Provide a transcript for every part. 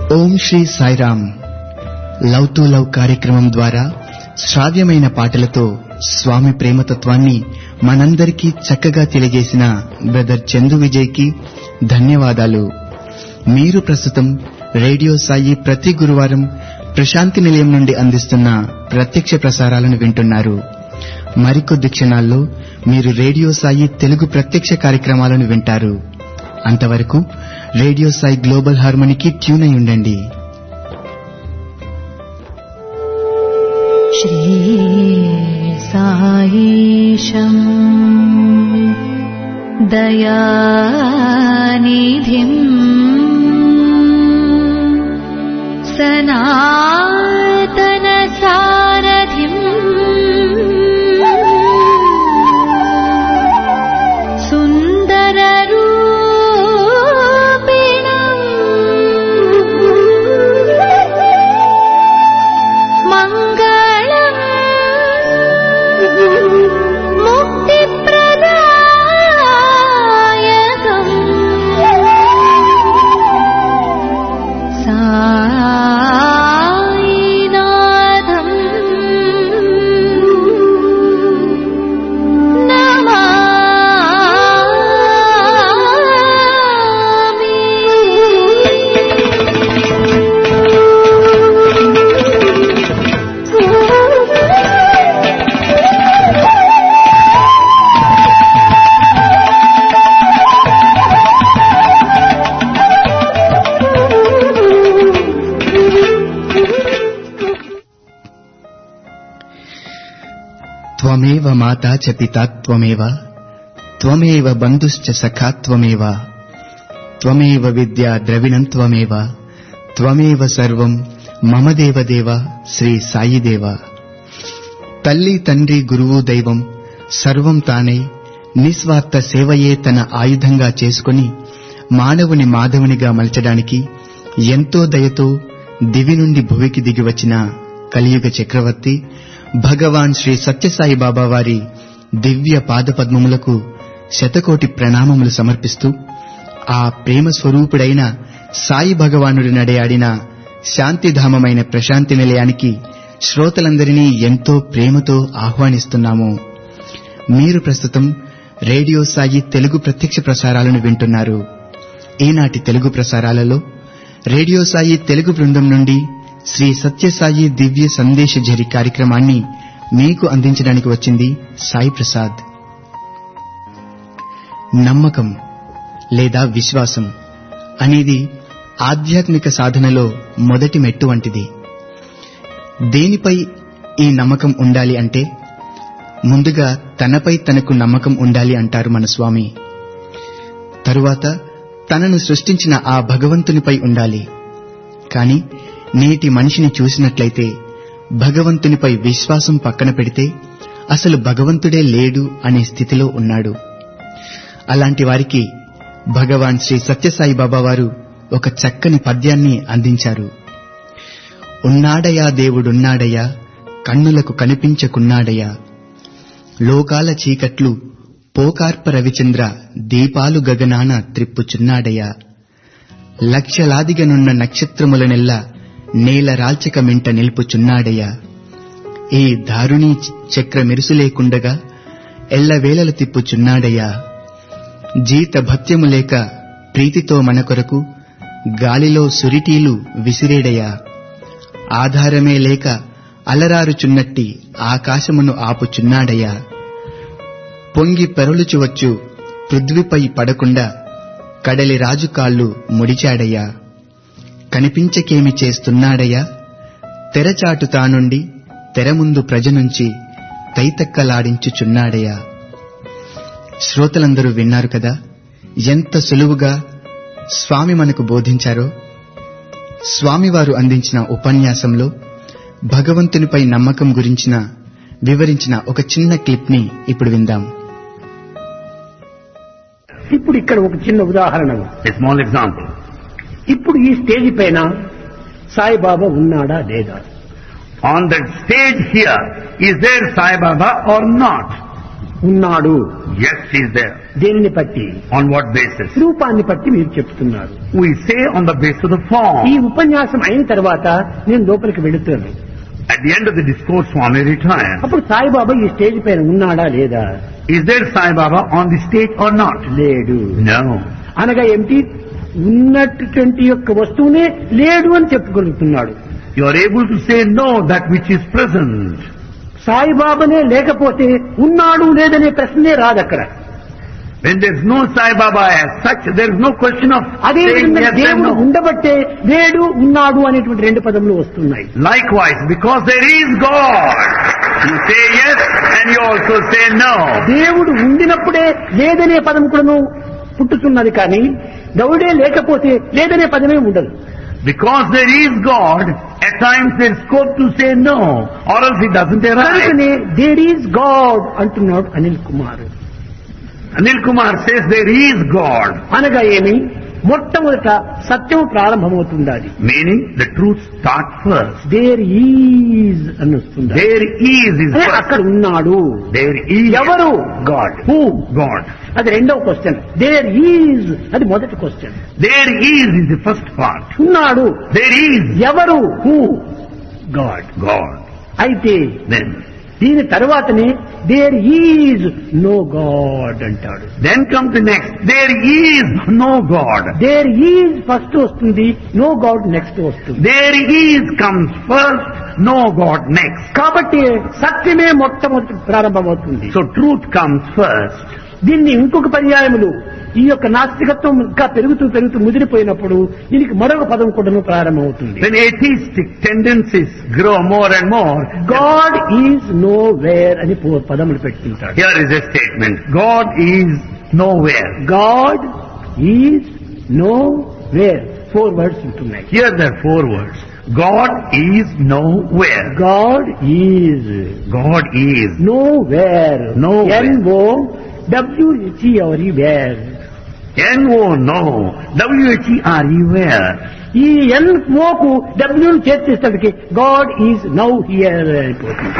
Om Sri Sairam. Love to love కార్యక్రమం ద్వారా శ్రావ్యమైన పాటలతో స్వామి ప్రేమతత్వాన్ని మనందరికీ చక్కగా తెలియజేసిన బ్రదర్ చందు విజయ్కి ధన్యవాదాలు. మీరు ప్రస్తుతం రేడియో సాయి ప్రతి గురువారం ప్రశాంతి నిలయం నుండి అందిస్తున్న ప్రత్యక్ష ప్రసారాలను వింటున్నారు. మరికొద్ది క్షణాల్లో మీరు రేడియో సాయి తెలుగు ప్రత్యక్ష కార్యక్రమాలను వింటారు. అంతవరకు రేడియో సాయి గ్లోబల్ హార్మోనికి ట్యూన్ అయి ఉండండి. శ్రీ సాయిశం దయానిధిం సనాతన సారథిం సుందర రూపిణం మంగళం ముక్తిప్రదాయకం సాయినాథం నమామి. త్వమేవ మాతా చ పితా త్వమేవ త్వమేవ బంధుశ్చ సఖా త్వమేవ త్వమేవ విద్యా ద్రవిణం త్వమేవ త్వమేవ సర్వం మమ దేవదేవ శ్రీ సాయిదేవ. తల్లి తండ్రి గురువు దైవం సర్వం తానై నిస్వార్థ సేవయే తన ఆయుధంగా చేసుకుని మానవుని మాధవునిగా మలచడానికి ఎంతో దయతో దివి నుండి భువికి దిగివచ్చిన కలియుగ చక్రవర్తి భగవాన్ శ్రీ సత్యసాయి బాబా వారి దివ్య పాదపద్మములకు శతకోటి ప్రణామములు సమర్పిస్తూ ఆ ప్రేమ స్వరూపుడైన సాయి భగవానుడి నడయాడిన శాంతిధామమైన ప్రశాంతి నిలయానికి శ్రోతలందరినీ ఎంతో ప్రేమతో ఆహ్వానిస్తున్నాము. మీరు ప్రస్తుతం రేడియో సాయి తెలుగు ప్రత్యక్ష ప్రసారాలను వింటున్నారు. ఈనాటి తెలుగు ప్రసారాలలో రేడియో సాయి తెలుగు బృందం నుండి శ్రీ సత్యసాయి దివ్య సందేశ ఝరి కార్యక్రమాన్ని మీకు అందించడానికి వచ్చింది సాయి ప్రసాద్. నమ్మకం లేదా విశ్వాసం అనేది ఆధ్యాత్మిక సాధనలో మొదటి మెట్టు వంటిది. దేనిపై ఈ నమ్మకం ఉండాలి అంటే ముందుగా తనపై తనకు నమ్మకం ఉండాలి అంటారు మన స్వామి. తరువాత తనను సృష్టించిన ఆ భగవంతునిపై ఉండాలి. కాని నేటి మనిషిని చూసినట్లయితే భగవంతునిపై విశ్వాసం పక్కన పెడితే అసలు భగవంతుడే లేడు అనే స్థితిలో ఉన్నాడు. అలాంటి వారికి భగవాన్ శ్రీ సత్యసాయి బాబా వారు ఒక చక్కని పద్యాన్ని అందించారు. ఉన్నాడయా దేవుడున్నాడయా కన్నులకు కనిపించకున్నాడయా లోకాల చీకట్లు పోకార్ప రవిచంద్ర దీపాలు గగనాన త్రిప్పుచున్నాడయా లక్షలాదిగనున్న నక్షత్రములనెల్లా నేల రాల్చక మింట నిల్పుచున్నాడయ్యా ఈ దారుణీ చక్ర మెరుసులేకుండగా ఎల్లవేళల తిప్పుచున్నాడయ్యా జీత భత్యము లేక ప్రీతితో మన కొరకు గాలిలో సురిటీలు విసిరేడయ్యా ఆధారమే లేక అలరారుచున్నట్టి ఆకాశమును ఆపుచున్నాడయ్యా పొంగి పెరలుచువచ్చు పృథ్వీపై పడకుండా కడలి రాజు కాళ్ళు ముడిచాడయ్యా కనిపించకేమి చేస్తున్నాడయ్యా తెరచాటు తానుండి తెరముందు ప్రజ నుంచి తైతక్కలాడించుచున్నాడయ్యా. శ్రోతలందరూ విన్నారు కదా ఎంత సులువుగా స్వామి మనకు బోధించారో. స్వామివారు అందించిన ఉపన్యాసంలో భగవంతునిపై నమ్మకం గురించిన వివరించిన ఒక చిన్న క్లిప్ ని ఇప్పుడు విందాం. ఇప్పుడు ఇక్కడ ఒక చిన్న ఉదాహరణ, స్మాల్ ఎగ్జాంపుల్. ఇప్పుడు ఈ స్టేజ్ పైన సాయిబాబా ఉన్నాడా లేదా? On that stage here, is there Sai Baba or not? ఉన్నాడు. Yes, he is there. దేనిని బట్టి? On what basis? రూపాన్ని బట్టి మీరు చెప్తున్నారు. We say on the basis of the ఈ form. ఉపన్యాసం అయిన తర్వాత నేను లోపలికి వెళుతాను. At the end of the discourse, Swami retires. అప్పుడు సాయిబాబా ఈ స్టేజ్ పైన ఉన్నాడా లేదా? Is there Sai Baba on the stage or not? లేడు. No. అనగా ఏమిటి? ఉన్నటువంటి యొక్క వస్తువునే లేడు అని చెప్పుగలుగుతున్నాడు. You are able to say no, that which is present. సాయిబాబానే లేకపోతే ఉన్నాడు లేదనే ప్రశ్నే రాదు అక్కడ. When there is no Sai Baba as such, there is no question of అదే saying విధంగా yes and దేవుడు no. ఉండబట్టే లేడు ఉన్నాడు అనేటువంటి రెండు పదములు వస్తున్నాయి. Likewise, because there is God, you say yes and you also say no. దేవుడు ఉండినప్పుడే లేదనే పదం కూడాను పుట్టుతున్నది, కానీ దేవుడే లేకపోతే లేదనే పదమే ఉండదు. Because there is God, at times there is scope to say no, or else it doesn't arise. కనుకనే దేర్ ఈజ్ గాడ్ అంటున్నాడు Anil Kumar. Anil Kumar says there is God, అనగా ఏమి? మొట్టమొదట సత్యం ప్రారంభమవుతుండాలి. meaning the truth starts first. There is అని వస్తుంది. There is first. అక్కడ ఉన్నాడు. There is ఎవరు? God. హూ? God. అది రెండవ క్వశ్చన్. దేర్ ఈజ్ అది మొదటి question. There is the first part. ఉన్నాడు. There is ఎవరు? హూ? గాడ్. God. అయితే Then దీని తర్వాతనే దేర్ ఈజ్ నో గాడ్ అంటాడు. comes the next. There is no God. There is first వస్తుంది, నో గాడ్ నెక్స్ట్ వస్తుంది. There is comes first, no God next. కాబట్టి సత్యమే మొట్టమొదటి ప్రారంభమవుతుంది. So truth comes first. దీన్ని ఇంకొక పర్యాయములు ఈ యొక్క నాస్తికత్వం ఇంకా పెరుగుతూ పెరుగుతూ ముదిరిపోయినప్పుడు దీనికి మరొక పదం కూడా ప్రారంభమవుతుంది. When atheistic tendencies grow more and more, God is no where అని పదములు పెట్టుకుంటాడు. here is a statement. God is nowhere. God is no where 4 words ఉంటున్నాయి. Here there are 4 words. God is nowhere. God is God is. No where. Nowhere. NOWHERE where. N-O, no. W-H-E-R-E, where? ఈ NOకు W చేర్చేసరికి God is now here అయిపోతుంది.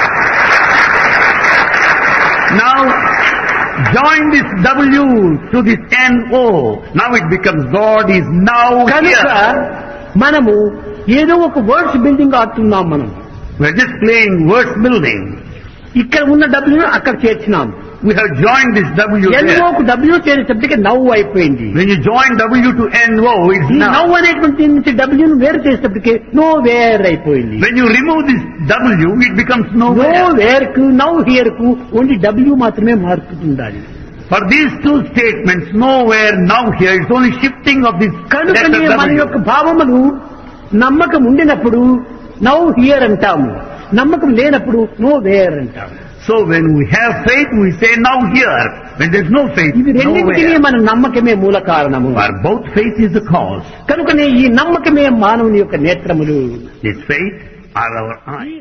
Now, join this W to this N-O. Now it becomes God is now కనుక here. మనము ఏదో ఒక words building ఆడుతున్నాం. మనం We're just playing words building. ఇక్కడ ఉన్న W అక్కడ చేర్చినాం. We have joined this W there. NOకు W చేసేటప్పటికి నవ్వు అయిపోయింది. When you join W to N-O, it's ఈ now. నవ్వు అనేటువంటి నుంచి W ను వేరు చేసేటప్పటికి నో వేర్ అయిపోయింది. When you remove this W, it becomes no nowhere. Where కు నౌ హియర్ కు ఓన్లీ W మాత్రమే మారుతుండాలి. For these 2 statements, nowhere, now here, it's only shifting of this కనుకనే letter మన W. యొక్క భావములు నమ్మకం ఉండినప్పుడు నౌ హియర్ అంటాము, నమ్మకం లేనప్పుడు నో వేర్ అంటాము. So when we have faith, we say now here. When there's no faith, ఇది రెండింటినీ nowhere. మన నమ్మకమే మూల కారణము. For both faith is the cause. కనుకనే ఈ నమ్మకమే మానవుని యొక్క నేత్రములు. This faith are our eyes.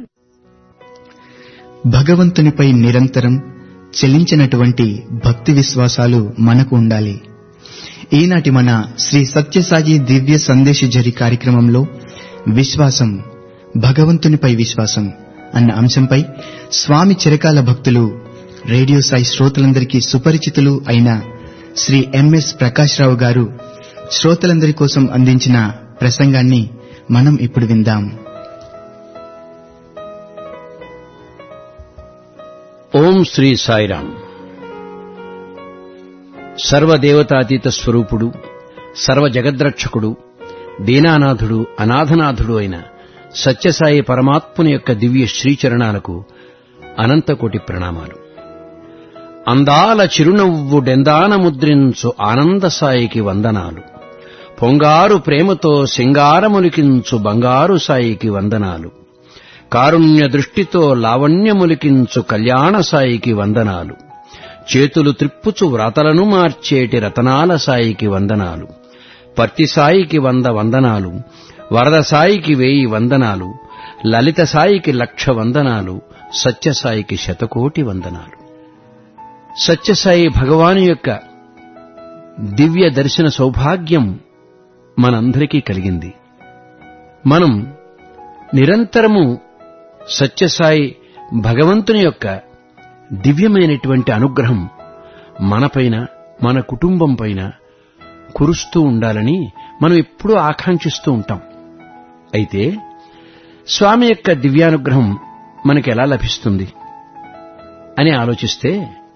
భగవంతునిపై నిరంతరం చెలించినటువంటి భక్తి విశ్వాసాలు మనకు ఉండాలి. ఈనాటి మన శ్రీ సత్యసాయి దివ్య సందేశజరి కార్యక్రమంలో విశ్వాసం, భగవంతునిపై విశ్వాసం అన్న అంశంపై స్వామి చిరకాల భక్తులు, రేడియో సాయి శ్రోతలందరికీ సుపరిచితులు అయిన శ్రీ ఎంఎస్ ప్రకాష్ రావు గారు శ్రోతలందరి కోసం అందించిన ప్రసంగాన్ని మనం ఇప్పుడు విందాం. ఓం శ్రీ సాయిరాం. సర్వదేవతాతీత స్వరూపుడు, సర్వజగద్రక్షకుడు, దీనానాథుడు, అనాథనాథుడు అయిన సత్యసాయి పరమాత్ముని యొక్క దివ్య శ్రీచరణాలకు అనంతకోటి ప్రణామాలు. అందాల చిరునవ్వుడెందాన ముద్రించు ఆనందసాయికి వందనాలు. పొంగారు ప్రేమతో సింగారములికించు బంగారు సాయికి వందనాలు. కారుణ్య దృష్టితో లావణ్యములికించు కళ్యాణ సాయికి వందనాలు. చేతులు త్రిప్పుచు వ్రాతలను మార్చేటి రతనాల సాయికి వందనాలు. పర్తి సాయికి 100 వందనాలు. వరద సాయికి 1000 వందనాలు. లలిత సాయికి 1,00,000 వందనాలు. సత్యసాయికి 1,000,000 వందనాలు. సత్యసాయి భగవాను యొక్క దివ్య దర్శన సౌభాగ్యం మనందరికీ కలిగింది. మనం నిరంతరము సత్యసాయి భగవంతుని యొక్క దివ్యమైనటువంటి అనుగ్రహం మనపైన, మన కుటుంబం పైన కురుస్తూ ఉండాలని మనం ఎప్పుడూ ఆకాంక్షిస్తూ ఉంటాం. అయితే స్వామి యొక్క దివ్యానుగ్రహం మనకెలా లభిస్తుంది అని ఆలోచిస్తే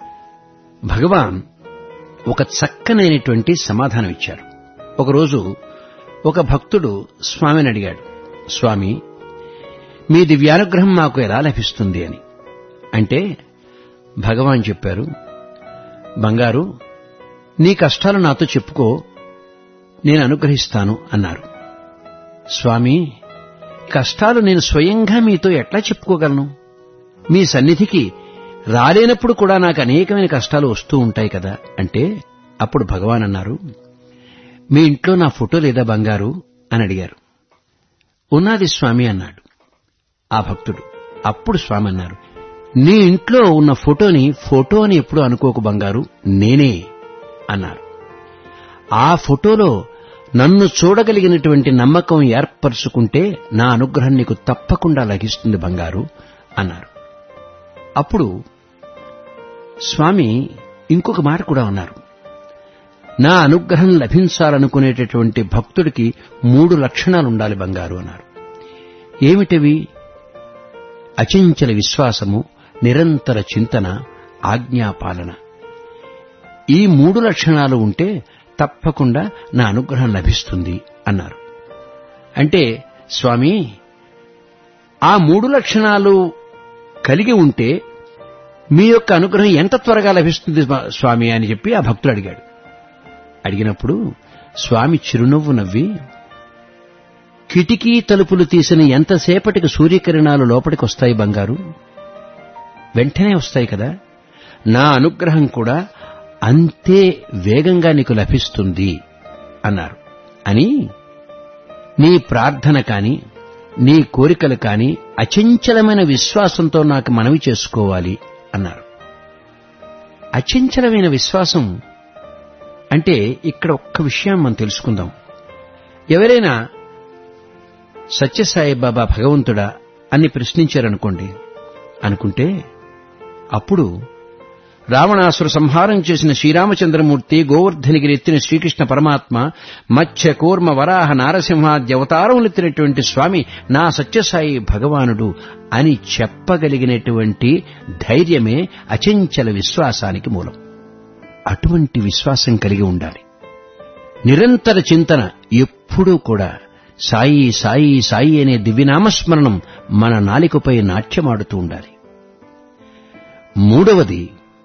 భగవాన్ ఒక చక్కనైనటువంటి సమాధానం ఇచ్చారు. ఒకరోజు ఒక భక్తుడు స్వామిని అడిగాడు, స్వామి, మీ దివ్యానుగ్రహం మాకు ఎలా లభిస్తుంది అని. అంటే భగవాన్ చెప్పారు, బంగారు, నీ కష్టాలు నాతో చెప్పుకో, నేను అనుగ్రహిస్తాను అన్నారు. స్వామి, కష్టాలు నేను స్వయంగా మీతో ఎట్లా చెప్పుకోగలను? మీ సన్నిధికి రాలేనప్పుడు కూడా నాకు అనేకమైన కష్టాలు వస్తూ ఉంటాయి కదా అంటే అప్పుడు భగవాన్ అన్నారు, మీ ఇంట్లో నా ఫోటో లేదా బంగారు అని అడిగారు. ఉన్నది స్వామి అన్నాడు ఆ భక్తుడు. అప్పుడు స్వామి అన్నారు, నీ ఇంట్లో ఉన్న ఫోటోని ఫోటో అని ఎప్పుడు అనుకోకు బంగారు, నేనే అన్నారు. ఆ ఫోటోలో నన్ను చూడగలిగినటువంటి నమ్మకం ఏర్పరచుకుంటే నా అనుగ్రహం నీకు తప్పకుండా లభిస్తుంది బంగారు అన్నారు. అప్పుడు స్వామి ఇంకొక మాట కూడా అన్నారు, నా అనుగ్రహం లభించాలనుకునేటటువంటి భక్తుడికి 3 లక్షణాలుండాలి బంగారు అన్నారు. ఏమిటవి? అచంచల విశ్వాసము, నిరంతర చింతన, ఆజ్ఞాపాలన. ఈ 3 లక్షణాలు ఉంటే తప్పకుండా నా అనుగ్రహం లభిస్తుంది అన్నారు. అంటే స్వామి, ఆ 3 లక్షణాలు కలిగి ఉంటే మీ యొక్క అనుగ్రహం ఎంత త్వరగా లభిస్తుంది స్వామి అని చెప్పి ఆ భక్తుడు అడిగాడు. అడిగినప్పుడు స్వామి చిరునవ్వు నవ్వి, కిటికీ తలుపులు తీసిన ఎంతసేపటికి సూర్యకిరణాలు లోపలికి వస్తాయి బంగారు, వెంటనే వస్తాయి కదా, నా అనుగ్రహం కూడా అంతే వేగంగా నీకు లభిస్తుంది అన్నారు. అని నీ ప్రార్థన కాని, నీ కోరికలు కాని అచంచలమైన విశ్వాసంతో నాకు మనవి చేసుకోవాలి అన్నారు. అచంచలమైన విశ్వాసం అంటే ఇక్కడ ఒక్క విషయం మనం తెలుసుకుందాం. ఎవరైనా సత్యసాయిబాబా భగవంతుడా అని ప్రశ్నించారనుకోండి, అనుకుంటే అప్పుడు రావణాసుర సంహారం చేసిన శ్రీరామచంద్రమూర్తి, గోవర్ధనగిరి ఎత్తిన శ్రీకృష్ణ పరమాత్మ, మత్స్య కూర్మ వరాహ నారసింహాద్య అవతారములెత్తినటువంటి స్వామి నా సత్యసాయి భగవానుడు అని చెప్పగలిగినటువంటి ధైర్యమే అచంచల విశ్వాసానికి మూలం. అటువంటి విశ్వాసం కలిగి ఉండాలి. నిరంతర చింతన ఎప్పుడూ కూడా సాయి సాయి సాయి అనే దివ్యనామస్మరణం మన నాలికపై నాట్యమాడుతూ ఉండాలి. మూడవది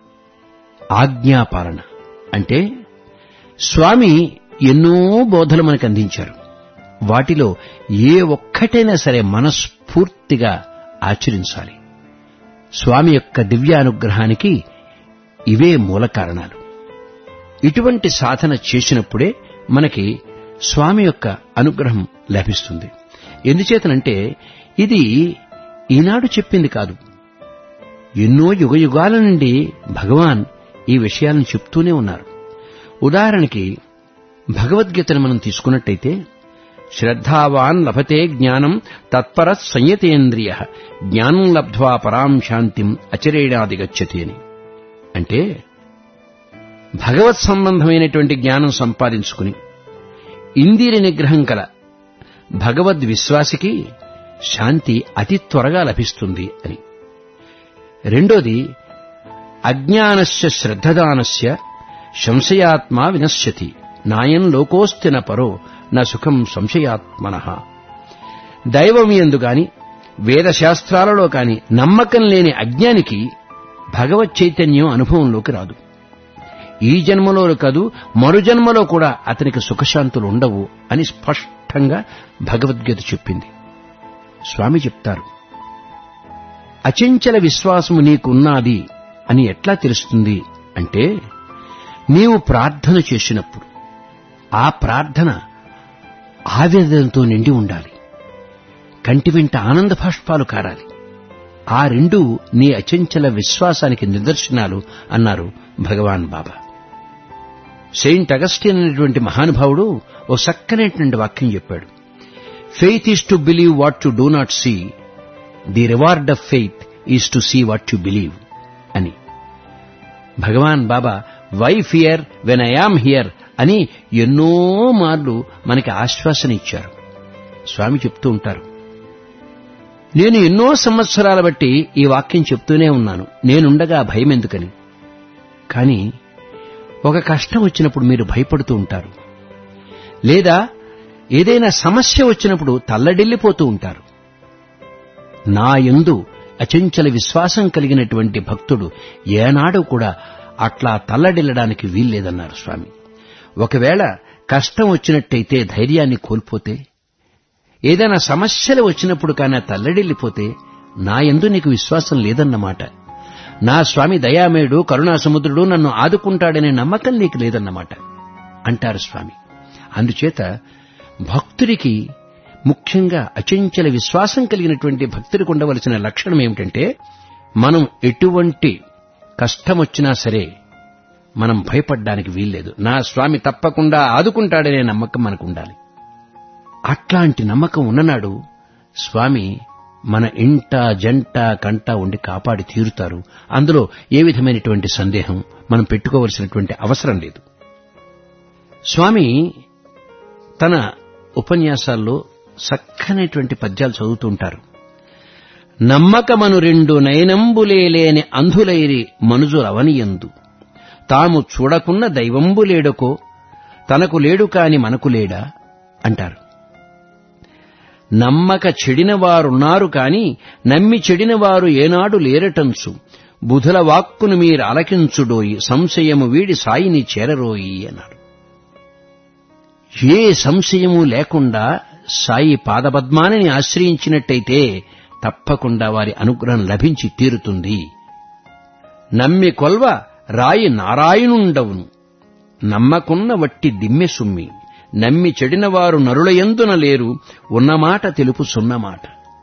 ఆజ్ఞాపాలన. అంటే స్వామి ఎన్నో బోధలు మనకు అందించారు. వాటిలో ఏ ఒక్కటైనా సరే మనస్ఫూర్తిగా ఆచరించాలి. స్వామి యొక్క దివ్యానుగ్రహానికి ఇవే మూల కారణాలు. ఇటువంటి సాధన చేసినప్పుడే మనకి స్వామి యొక్క అనుగ్రహం లభిస్తుంది. ఎందుచేతనంటే ఇది ఈనాడు చెప్పింది కాదు. ఎన్నో యుగయుగాల నుండి భగవాన్ ఈ విషయాలను చెప్తూనే ఉన్నారు. ఉదాహరణకి భగవద్గీతను మనం తీసుకున్నట్టయితే, శ్రద్ధావాన్ లభతే జ్ఞానం తత్పర సంయతేంద్రియ జ్ఞానం లబ్ధ్వా పరాం శాంతిం అచిరేణాదిగచ్చతి అని. అంటే భగవత్ సంబంధమైనటువంటి జ్ఞానం సంపాదించుకుని ఇంద్రియ నిగ్రహం కల భగవద్విశ్వాసికి శాంతి అతి త్వరగా లభిస్తుంది అని. రెండోది అజ్ఞానస్య శ్రద్ధదానస్య సంశయాత్మా వినశ్యతి నాయం లోకోస్తి న పరో న సుఖం సంశయాత్మనః. దైవమియందు గాని వేదశాస్త్రాలలో కాని నమ్మకం లేని అజ్ఞానికి భగవత్ చైతన్యం అనుభవంలోకి రాదు. ఈ జన్మలో కాదు, మరు జన్మలో కూడా అతనికి సుఖశాంతులు ఉండవు అని స్పష్టంగా భగవద్గీత చెప్పింది. స్వామి చెప్తారు, అచంచల విశ్వాసము నీకున్నది అని ఎట్లా తెలుస్తుంది అంటే, నీవు ప్రార్థన చేసినప్పుడు ఆ ప్రార్థన ఆవేదనతో నిండి ఉండాలి, కంటి వెంట ఆనంద బాష్పాలు కారాలి. ఆ రెండూ నీ అచంచల విశ్వాసానికి నిదర్శనాలు అన్నారు భగవాన్ బాబా. సెయింట్ అగస్టిన్ అనేటువంటి మహానుభావుడు ఓ చక్కనైనటువంటి వాక్యం చెప్పాడు, faith is to believe what you do not see, the reward of faith is to see what you believe అని. Bhagavan Baba why fear when I am here అని ఎన్నో మార్లు మనకి ఆశ్వాసన ఇచ్చారు. స్వామి చెప్తూ ఉంటారు, నేను ఎన్నో సంవత్సరాల బట్టి ఈ వాక్యం చెప్తూనే ఉన్నాను, నేనుండగా భయం ఎందుకని. కానీ ఒక కష్టం వచ్చినప్పుడు మీరు భయపడుతూ ఉంటారు, లేదా ఏదైనా సమస్య వచ్చినప్పుడు తల్లడిల్లిపోతూ ఉంటారు. నా యందు అచంచల విశ్వాసం కలిగినటువంటి భక్తుడు ఏనాడు కూడా అట్లా తల్లడిల్లడానికి వీల్లేదన్నారు స్వామి. ఒకవేళ కష్టం వచ్చినట్టయితే ధైర్యాన్ని కోల్పోతే, ఏదైనా సమస్యలు వచ్చినప్పుడు కానీ తల్లడిల్లిపోతే నా యందు నీకు విశ్వాసం లేదన్నమాట. నా స్వామి దయామయుడు కరుణాసముద్రుడు నన్ను ఆదుకుంటాడనే నమ్మకం నీకు లేదన్నమాట అంటారు స్వామి. అందుచేత భక్తుడికి, ముఖ్యంగా అచంచల విశ్వాసం కలిగినటువంటి భక్తుడికి ఉండవలసిన లక్షణం ఏమిటంటే, మనం ఎటువంటి కష్టమొచ్చినా సరే మనం భయపడ్డానికి వీల్లేదు. నా స్వామి తప్పకుండా ఆదుకుంటాడనే నమ్మకం మనకు ఉండాలి. అట్లాంటి నమ్మకం ఉన్ననాడు స్వామి మన ఇంట జంట కంట ఉండి కాపాడి తీరుతారు. అందులో ఏ విధమైనటువంటి సందేహం మనం పెట్టుకోవలసినటువంటి అవసరం లేదు. స్వామి తన ఉపన్యాసాల్లో చక్కనటువంటి పద్యాలు చదువుతూ ఉంటారు. నమ్మకమను రెండు నయనంబులేని అంధులైరి మనుజురవనియందు తాము చూడకున్న దైవంబులేడుకో తనకు లేడు కాని మనకు లేడా అంటారు. నమ్మక చెడినవారున్నారు కాని నమ్మి చెడినవారు ఏనాడు లేరటంచు బుధుల వాక్కును మీరు అలకించుడోయి సంశయము వీడి సాయిని చేరరోయి అన్నారు. ఏ సంశయము లేకుండా సాయి పాదపద్మానిని ఆశ్రయించినట్టయితే తప్పకుండా వారి అనుగ్రహం లభించి తీరుతుంది. నమ్మి కొల్వ రాయి నారాయణుండవును నమ్మకున్న వట్టి దిమ్మె సుమ్మి నమ్మి చెడినవారు నరులయందున లేరు ఉన్నమాట తెలుపు సున్నమాట.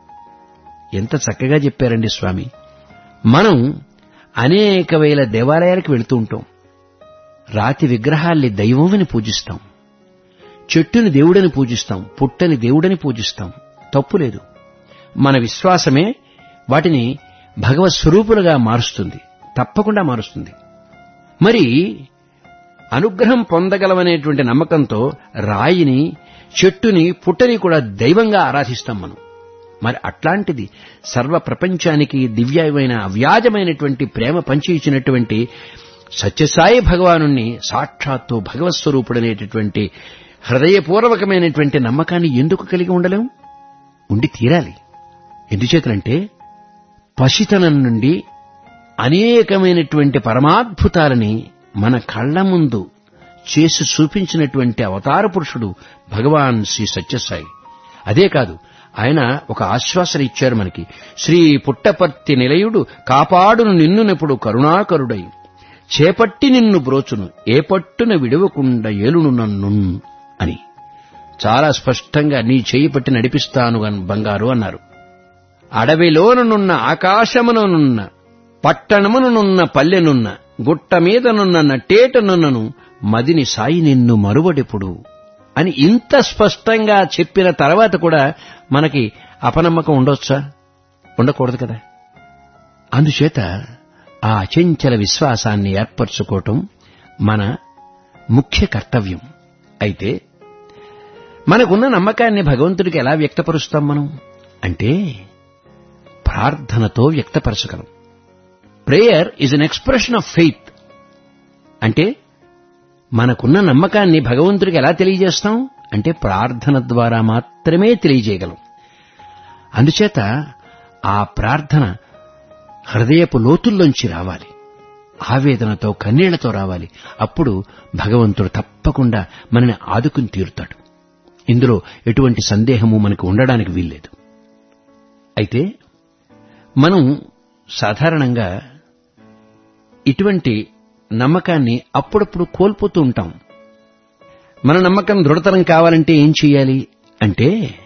ఎంత చక్కగా చెప్పారండి స్వామి. మనం అనేక వేల దేవాలయాలకు వెళుతూ ఉంటాం. రాతి విగ్రహాల్ని దైవమని పూజిస్తాం, చెట్టుని దేవుడని పూజిస్తాం, పుట్టని దేవుడని పూజిస్తాం. తప్పులేదు. మన విశ్వాసమే వాటిని భగవత్ స్వరూపులుగా మారుస్తుంది, తప్పకుండా మారుస్తుంది. మరి అనుగ్రహం పొందగలమనేటువంటి నమ్మకంతో రాయిని, చెట్టుని, పుట్టని కూడా దైవంగా ఆరాధిస్తాం మనం. మరి అట్లాంటిది సర్వ ప్రపంచానికి దివ్యమైన అవ్యాజమైనటువంటి ప్రేమ పంచి ఇచ్చినటువంటి సత్యసాయి భగవానుణ్ణి, సాక్షాత్తు భగవత్ స్వరూపుడనేటటువంటి హృదయపూర్వకమైనటువంటి నమ్మకాన్ని ఎందుకు కలిగి ఉండలేం? ఉండి తీరాలి. ఎందుచేతనంటే పసితనం నుండి అనేకమైనటువంటి పరమాద్భుతాలని మన కళ్ల ముందు చేసి చూపించినటువంటి అవతార పురుషుడు భగవాన్ శ్రీ సత్యసాయి. అదే కాదు, ఆయన ఒక ఆశ్వాసన ఇచ్చారు మనకి. శ్రీ పుట్టపర్తి నిలయుడు కాపాడును నిన్నునెప్పుడు కరుణాకరుడై చేపట్టి నిన్ను బ్రోచును ఏ పట్టున విడవకుండా ఏలును నన్ను అని చాలా స్పష్టంగా నీ చేయి పట్టి నడిపిస్తాను బంగారు అన్నారు. అడవిలోనున్న ఆకాశముననున్న పట్టణమునున్న పల్లెనున్న గుట్ట మీదనున్న నట్టేటనున్నను మదిని సాయి నిన్ను మరువడెప్పుడు అని ఇంత స్పష్టంగా చెప్పిన తర్వాత కూడా మనకి అపనమ్మకం ఉండొచ్చా? ఉండకూడదు కదా. అందుచేత ఆ అచంచల విశ్వాసాన్ని ఏర్పరచుకోవటం మన ముఖ్య కర్తవ్యం. అయితే మనకున్న నమ్మకాన్ని భగవంతుడికి ఎలా వ్యక్తపరుస్తాం మనం అంటే ప్రార్థనతో వ్యక్తపరచగలం. Prayer is an expression of faith. అంటే మనకున్న నమ్మకాన్ని భగవంతుడికి ఎలా తెలియజేస్తాం అంటే ప్రార్థన ద్వారా మాత్రమే తెలియజేయగలం. అందుచేత ఆ ప్రార్థన హృదయపు లోతుల్లోంచి రావాలి, ఆవేదనతో కన్నీళ్లతో రావాలి. అప్పుడు భగవంతుడు తప్పకుండా మనని ఆదుకుని తీరుతాడు. ఇందులో ఎటువంటి సందేహము మనకు ఉండడానికి వీల్లేదు. అయితే మనం సాధారణంగా ఇటువంటి నమ్మకాన్ని అప్పుడప్పుడు కోల్పోతూ ఉంటాం. మన నమ్మకం దృఢతరం కావాలంటే ఏం చేయాలి అంటే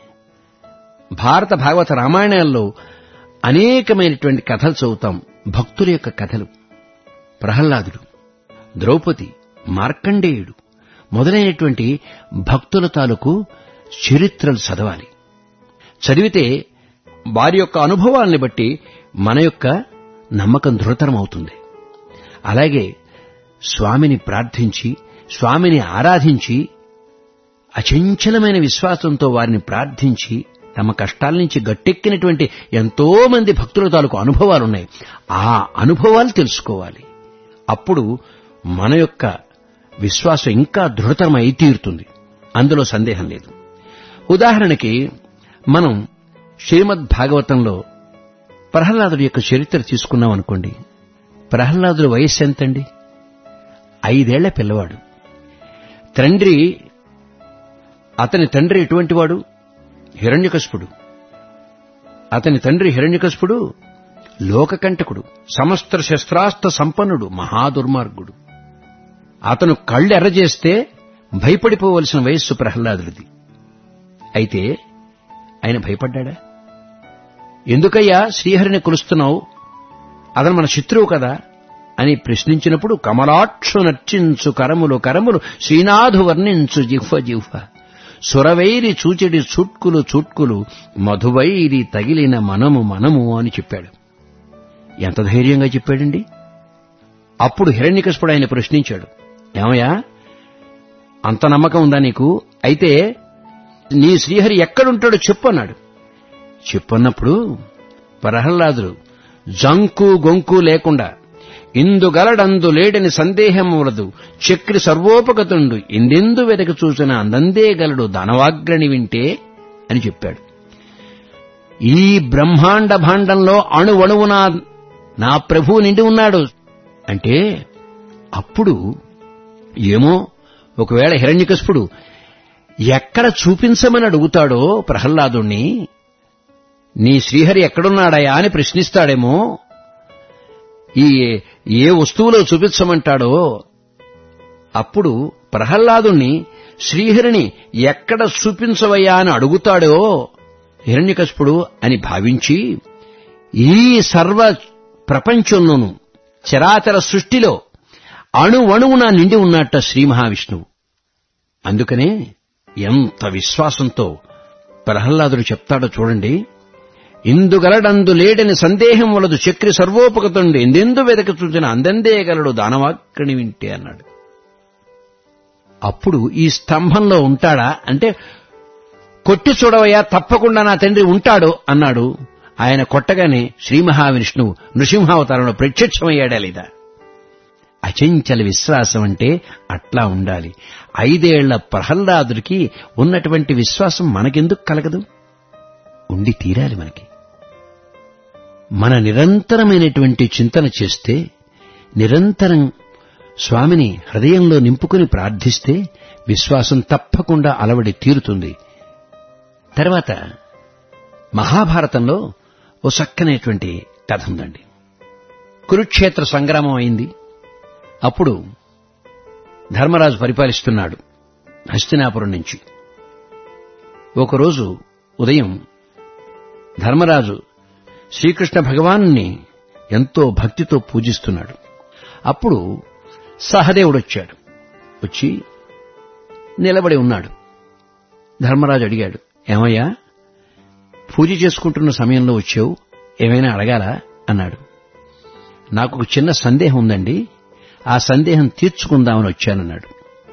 భారత భాగవత రామాయణాల్లో అనేకమైనటువంటి కథలు చదువుతాం. భక్తుల యొక్క కథలు, ప్రహ్లాదుడు, ద్రౌపది, మార్కండేయుడు మొదలైనటువంటి భక్తుల తాలూకు చరిత్రలు చదవాలి. చదివితే వారి యొక్క అనుభవాల్ని బట్టి మన యొక్క నమ్మకం దృఢతరం అవుతుంది. అలాగే స్వామిని ప్రార్థించి, స్వామిని ఆరాధించి, అచంచలమైన విశ్వాసంతో వారిని ప్రార్థించి తమ కష్టాల నుంచి గట్టెక్కినటువంటి ఎంతో మంది భక్తుల తాలూకు అనుభవాలున్నాయి. ఆ అనుభవాలు తెలుసుకోవాలి. అప్పుడు మన యొక్క విశ్వాసం ఇంకా దృఢతరమై తీరుతుంది. అందులో సందేహం లేదు. ఉదాహరణకి మనం శ్రీమద్ భాగవతంలో ప్రహ్లాదుడి యొక్క చరిత్ర తీసుకున్నాం అనుకోండి. ప్రహ్లాదుడి వయస్సు ఎంతండి? 5 ఏళ్ల పిల్లవాడు. అతని తండ్రి ఎటువంటి వాడు? హిరణ్యకశిపుడు. అతని తండ్రి హిరణ్యకశిపుడు లోకకంటకుడు, సమస్త శస్త్రాస్త్ర సంపన్నుడు, మహాదుర్మార్గుడు. అతను కళ్ళు ఎర్రజేస్తే భయపడిపోవలసిన వయస్సు ప్రహ్లాదుడిది. అయితే ఆయన భయపడ్డా? ఎందుకయ్యా శ్రీహరిని కొలుస్తున్నావు? అతను మన శత్రువు కదా అని ప్రశ్నించినప్పుడు, కమలాక్షు నర్చించు కరములు కరములు, శ్రీనాథు వర్ణించు జిహ్వ జిహ్వ, సురవైరి చూచెడి చుట్కులు చుట్కులు, మధువైరి తగిలిన మనము మనము అని చెప్పాడు. ఎంత ధైర్యంగా చెప్పాడండి. అప్పుడు హిరణ్యకశిపుడు ఆయన ప్రశ్నించాడు, ఏమయ్యా అంత నమ్మకం ఉందా నీకు? అయితే నీ శ్రీహరి ఎక్కడుంటాడో చెప్పు అన్నాడు. చెప్పన్నప్పుడు ప్రహ్లాదుడు జంకు గొంకు లేకుండా, ఇందుగలడందు లేడని సందేహం వలదు, చక్రి సర్వోపగతుండు, ఎందెందు వెదక చూసిన అందందే గలడు, దానవాగ్రని వింటే అని చెప్పాడు. ఈ బ్రహ్మాండ భాండంలో అణువణువున నా ప్రభువు నిండి ఉన్నాడు అంటే, అప్పుడు ఏమో ఒకవేళ హిరణ్యకశిపుడు ఎక్కడ చూపించమని అడుగుతాడో ప్రహ్లాదుణ్ణి, నీ శ్రీహరి ఎక్కడున్నాడయా అని ప్రశ్నిస్తాడేమో, ఏ వస్తువులో చూపించమంటాడో, అప్పుడు ప్రహ్లాదుణ్ణి శ్రీహరిని ఎక్కడ చూపించవయ్యా అని అడుగుతాడో హిరణ్యకశిపుడు అని భావించి, ఈ సర్వ ప్రపంచంలోనూ చరాచర సృష్టిలో అణువణువున నిండి ఉన్నట్ట శ్రీ మహావిష్ణువు. అందుకనే ఎంత విశ్వాసంతో ప్రహ్లాదుడు చెప్తాడో చూడండి. ఇందుగలడందు లేడని సందేహం వలదు, చక్రి సర్వోపగతుండి, ఎందెందు వెదక చూచిన అందందే గలడు, దానవాక్రిని వింటే అన్నాడు. అప్పుడు ఈ స్తంభంలో ఉంటాడా అంటే, కొట్టి చూడవయ్యా తప్పకుండా నా తండ్రి ఉంటాడు అన్నాడు. ఆయన కొట్టగానే శ్రీ మహావిష్ణువు నృసింహావతారంలో ప్రత్యక్షమయ్యాడా లేదా? అచంచల విశ్వాసం అంటే అట్లా ఉండాలి. 5 ఏళ్ల ప్రహ్లాదుడికి ఉన్నటువంటి విశ్వాసం మనకెందుకు కలగదు? ఉండి తీరాలి మనకి. మన నిరంతరమైనటువంటి చింతన చేస్తే, నిరంతరం స్వామిని హృదయంలో నింపుకుని ప్రార్థిస్తే విశ్వాసం తప్పకుండా అలవడి తీరుతుంది. తర్వాత మహాభారతంలో ఓ చక్కనైనటువంటి కథ ఉందండి. కురుక్షేత్ర సంగ్రామం అయింది. అప్పుడు ధర్మరాజు పరిపాలిస్తున్నాడు హస్తినాపురం నుంచి. ఒకరోజు ఉదయం ధర్మరాజు శ్రీకృష్ణ భగవానుని ఎంతో భక్తితో పూజిస్తున్నాడు. అప్పుడు సహదేవుడొచ్చాడు. వచ్చి నిలబడి ఉన్నాడు. ధర్మరాజు అడిగాడు, ఏమయ్యా పూజ చేసుకుంటున్న సమయంలో వచ్చావు, ఏమైనా అడగాలా అన్నాడు. నాకు ఒక చిన్న సందేహం ఉందండి, ఆ సందేహం తీర్చుకుందామని వచ్చానన్నాడు.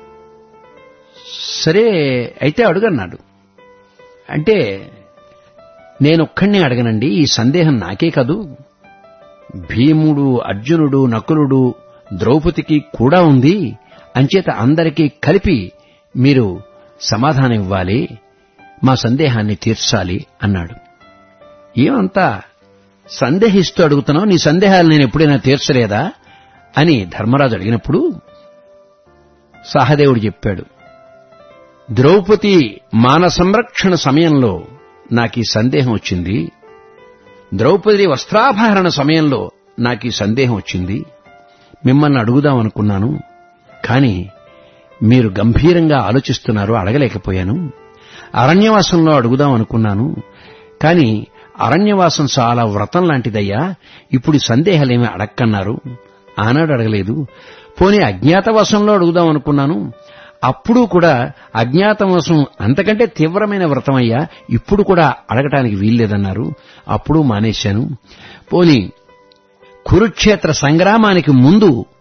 సరే అయితే అడుగన్నాడు. అంటే నేనొక్కడినే అడగనండి, ఈ సందేహం నాకే కాదు, భీముడు, అర్జునుడు, నకులుడు, ద్రౌపదికి కూడా ఉంది. అంచేత అందరికీ కలిపి మీరు సమాధానం ఇవ్వాలి, మా సందేహాన్ని తీర్చాలి అన్నాడు. ఏమంతా సందేహిస్తూ అడుగుతున్నావు, నీ సందేహాలు నేను ఎప్పుడైనా తీర్చలేదా అని ధర్మరాజు అడిగినప్పుడు సహదేవుడు చెప్పాడు, ద్రౌపది మాన సంరక్షణ సమయంలో నాకు ఈ సందేహం వచ్చింది, ద్రౌపది వస్త్రాభరణ సమయంలో నాకు ఈ సందేహం వచ్చింది. మిమ్మల్ని అడుగుదామనుకున్నాను, కానీ మీరు గంభీరంగా ఆలోచిస్తున్నారు, అడగలేకపోయాను. అరణ్యవాసంలో అడుగుదామనుకున్నాను, కానీ అరణ్యవాసం చాలా వ్రతం లాంటిదయ్యా, ఇప్పుడు సందేహాలేమీ అడక్కన్నారు, ఆనాడు అడగలేదు. పోనీ అజ్ఞాతవాసంలో అడుగుదామనుకున్నాను, అప్పుడు కూడా అజ్ఞాతవాసం అంతకంటే తీవ్రమైన వ్రతమయ్యా, ఇప్పుడు కూడా అడగటానికి వీల్లేదన్నారు, అప్పుడు మానేశాను. పోనీ కురుక్షేత్ర సంగ్రామానికి ముందు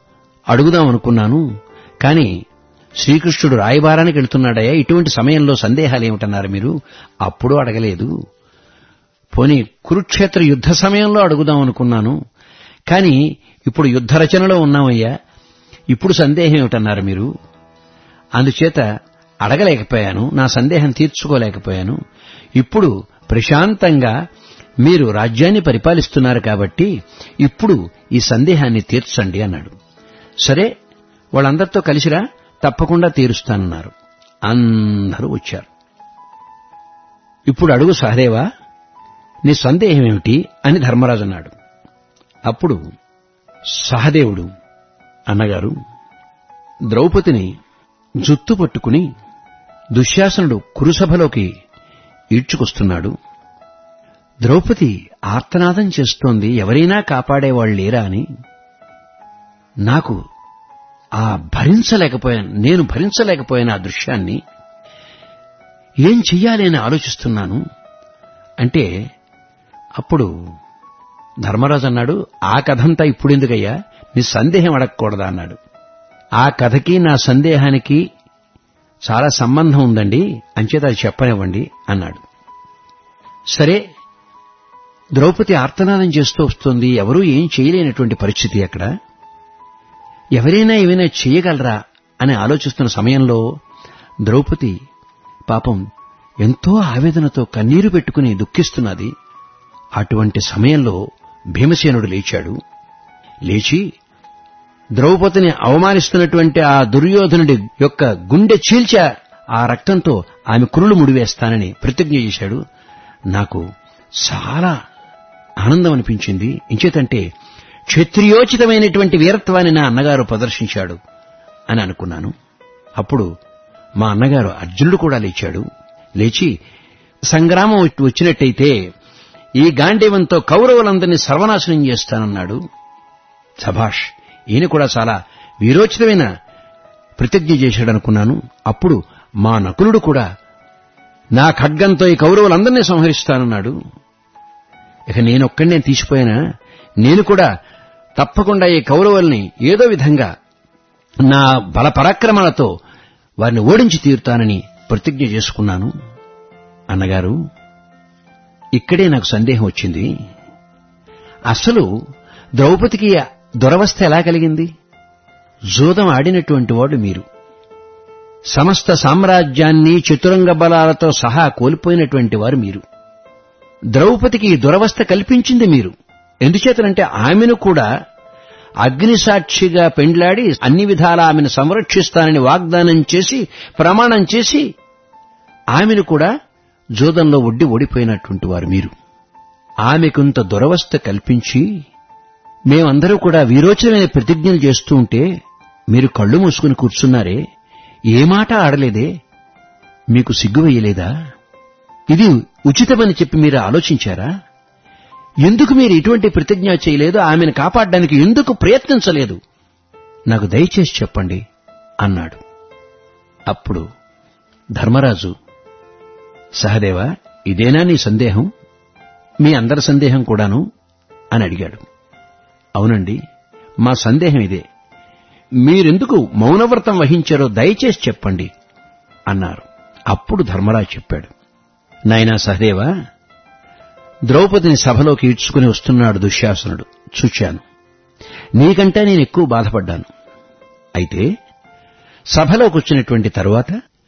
అడుగుదాం అనుకున్నాను. కాని శ్రీకృష్ణుడు రాయబారానికి వెళ్తున్నాడయ్యా, ఇటువంటి సమయంలో సందేహాలేమిటన్నారు మీరు? అప్పుడు అడగలేదు. పోనీ కురుక్షేత్ర యుద్ధ సమయంలో అడుగుదాం అనుకున్నాను. కాని ఇప్పుడు యుద్ధ రచనలో ఉన్నామయ్యా, ఇప్పుడు సందేహం ఏమిటన్నారు మీరు? అందుచేత అడగలేకపోయాను, నా సందేహం తీర్చుకోలేకపోయాను. ఇప్పుడు ప్రశాంతంగా మీరు రాజ్యాన్ని పరిపాలిస్తున్నారు కాబట్టి ఇప్పుడు ఈ సందేహాన్ని తీర్చండి అన్నాడు. సరే, వాళ్ళందరితో కలిసిరా, తప్పకుండా తీరుస్తానన్నారు. అందరూ వచ్చారు. ఇప్పుడు అడుగు సహదేవా, నీ సందేహం ఏమిటి అని ధర్మరాజు అన్నాడు. అప్పుడు సహదేవుడు, అన్నగారు, ద్రౌపదిని జుత్తు పట్టుకుని దుశ్శాసనుడు కురుసభలోకి ఈడ్చుకొస్తున్నాడు. ద్రౌపది ఆర్తనాదం చేస్తోంది, ఎవరైనా కాపాడేవాళ్ళు లేరా అని. నాకు నేను భరించలేకపోయాను ఆ దృశ్యాన్ని. ఏం చెయ్యాలి అని ఆలోచిస్తున్నాను అంటే అప్పుడు ధర్మరాజు అన్నాడు, ఆ కథంతా ఇప్పుడెందుకయ్యా, నీ సందేహం అడగకూడదా అన్నాడు. ఆ కథకి నా సందేహానికి చాలా సంబంధం ఉందండి, అంచేత అది చెప్పనివ్వండి అన్నాడు. సరే, ద్రౌపది ఆర్తనాదం చేస్తూ వస్తోంది, ఎవరూ ఏం చేయలేనటువంటి పరిస్థితి అక్కడ. ఎవరైనా ఏమైనా చేయగలరా అని ఆలోచిస్తున్న సమయంలో ద్రౌపది పాపం ఎంతో ఆవేదనతో కన్నీరు పెట్టుకుని దుఃఖిస్తున్నది. అటువంటి సమయంలో భీమసేనుడు లేచాడు. లేచి ద్రౌపదిని అవమానిస్తున్నటువంటి ఆ దుర్యోధనుడి యొక్క గుండె చీల్చా ఆ రక్తంతో ఆమె కురులు ముడివేస్తానని ప్రతిజ్ఞ చేశాడు. నాకు చాలా ఆనందం అనిపించింది. ఇంచేతంటే క్షత్రియోచితమైనటువంటి వీరత్వాన్ని నా అన్నగారు ప్రదర్శించాడు అని అనుకున్నాను. అప్పుడు మా అన్నగారు అర్జునుడు కూడా లేచాడు. లేచి సంగ్రామం వచ్చినట్టయితే ఈ గాంధీవంతో కౌరవులందరినీ సర్వనాశనం చేస్తానన్నాడు. సభాష్, ఈయన కూడా చాలా వీరోచితమైన ప్రతిజ్ఞ చేశాడనుకున్నాను. అప్పుడు మా నకులుడు కూడా నా ఖడ్గంతో ఈ కౌరవులందరినీ సంహరిస్తానన్నాడు. ఇక నేనొక్కడినే తీసిపోయినా, నేను కూడా తప్పకుండా ఈ కౌరవుల్ని ఏదో విధంగా నా బల పరాక్రమాలతో వారిని ఓడించి తీరుతానని ప్రతిజ్ఞ చేసుకున్నాను. అన్నగారు, ఇక్కడే నాకు సందేహం వచ్చింది. అసలు ద్రౌపదికి దురవస్థ ఎలా కలిగింది? జూదం ఆడినటువంటి వాడు మీరు, సమస్త సామ్రాజ్యాన్ని చతురంగ బలాలతో సహా కోల్పోయినటువంటి వారు మీరు. ద్రౌపదికి దురవస్థ కల్పించింది మీరు. ఎందుచేతనంటే ఆమెను కూడా అగ్నిసాక్షిగా పెండ్లాడి అన్ని విధాలా ఆమెను సంరక్షిస్తానని వాగ్దానం చేసి ప్రమాణం చేసి ఆమెను కూడా జూదంలో ఒడ్డి ఓడిపోయినటువంటి వారు మీరు. ఆమెకుంత దురవస్థ కల్పించి మేమందరూ కూడా వీరోచనమైన ప్రతిజ్ఞలు చేస్తూ ఉంటే మీరు కళ్ళు మూసుకుని కూర్చున్నారే, ఏ మాట ఆడలేదే? మీకు సిగ్గు వేయలేదా? ఇది ఉచితమని చెప్పి మీరు ఆలోచించారా? ఎందుకు మీరు ఇటువంటి ప్రతిజ్ఞ చేయలేదు? ఆమెను కాపాడడానికి ఎందుకు ప్రయత్నించలేదు? నాకు దయచేసి చెప్పండి అన్నాడు. అప్పుడు ధర్మరాజు, సహదేవా, ఇదేనా నీ సందేహం? మీ అందరి సందేహం కూడాను అని అడిగాడు. అవునండి, మా సందేహం ఇదే. మీరెందుకు మౌనవ్రతం వహించారో దయచేసి చెప్పండి అన్నారు. అప్పుడు ధర్మరాజు చెప్పాడు, నాయనా సహదేవా, ద్రౌపదిని సభలోకి ఈడ్చుకుని వస్తున్నాడు దుశ్శాసనుడు, చూచాను. నీకంటే నేను ఎక్కువ బాధపడ్డాను. అయితే సభలోకి వచ్చినటువంటి తరువాత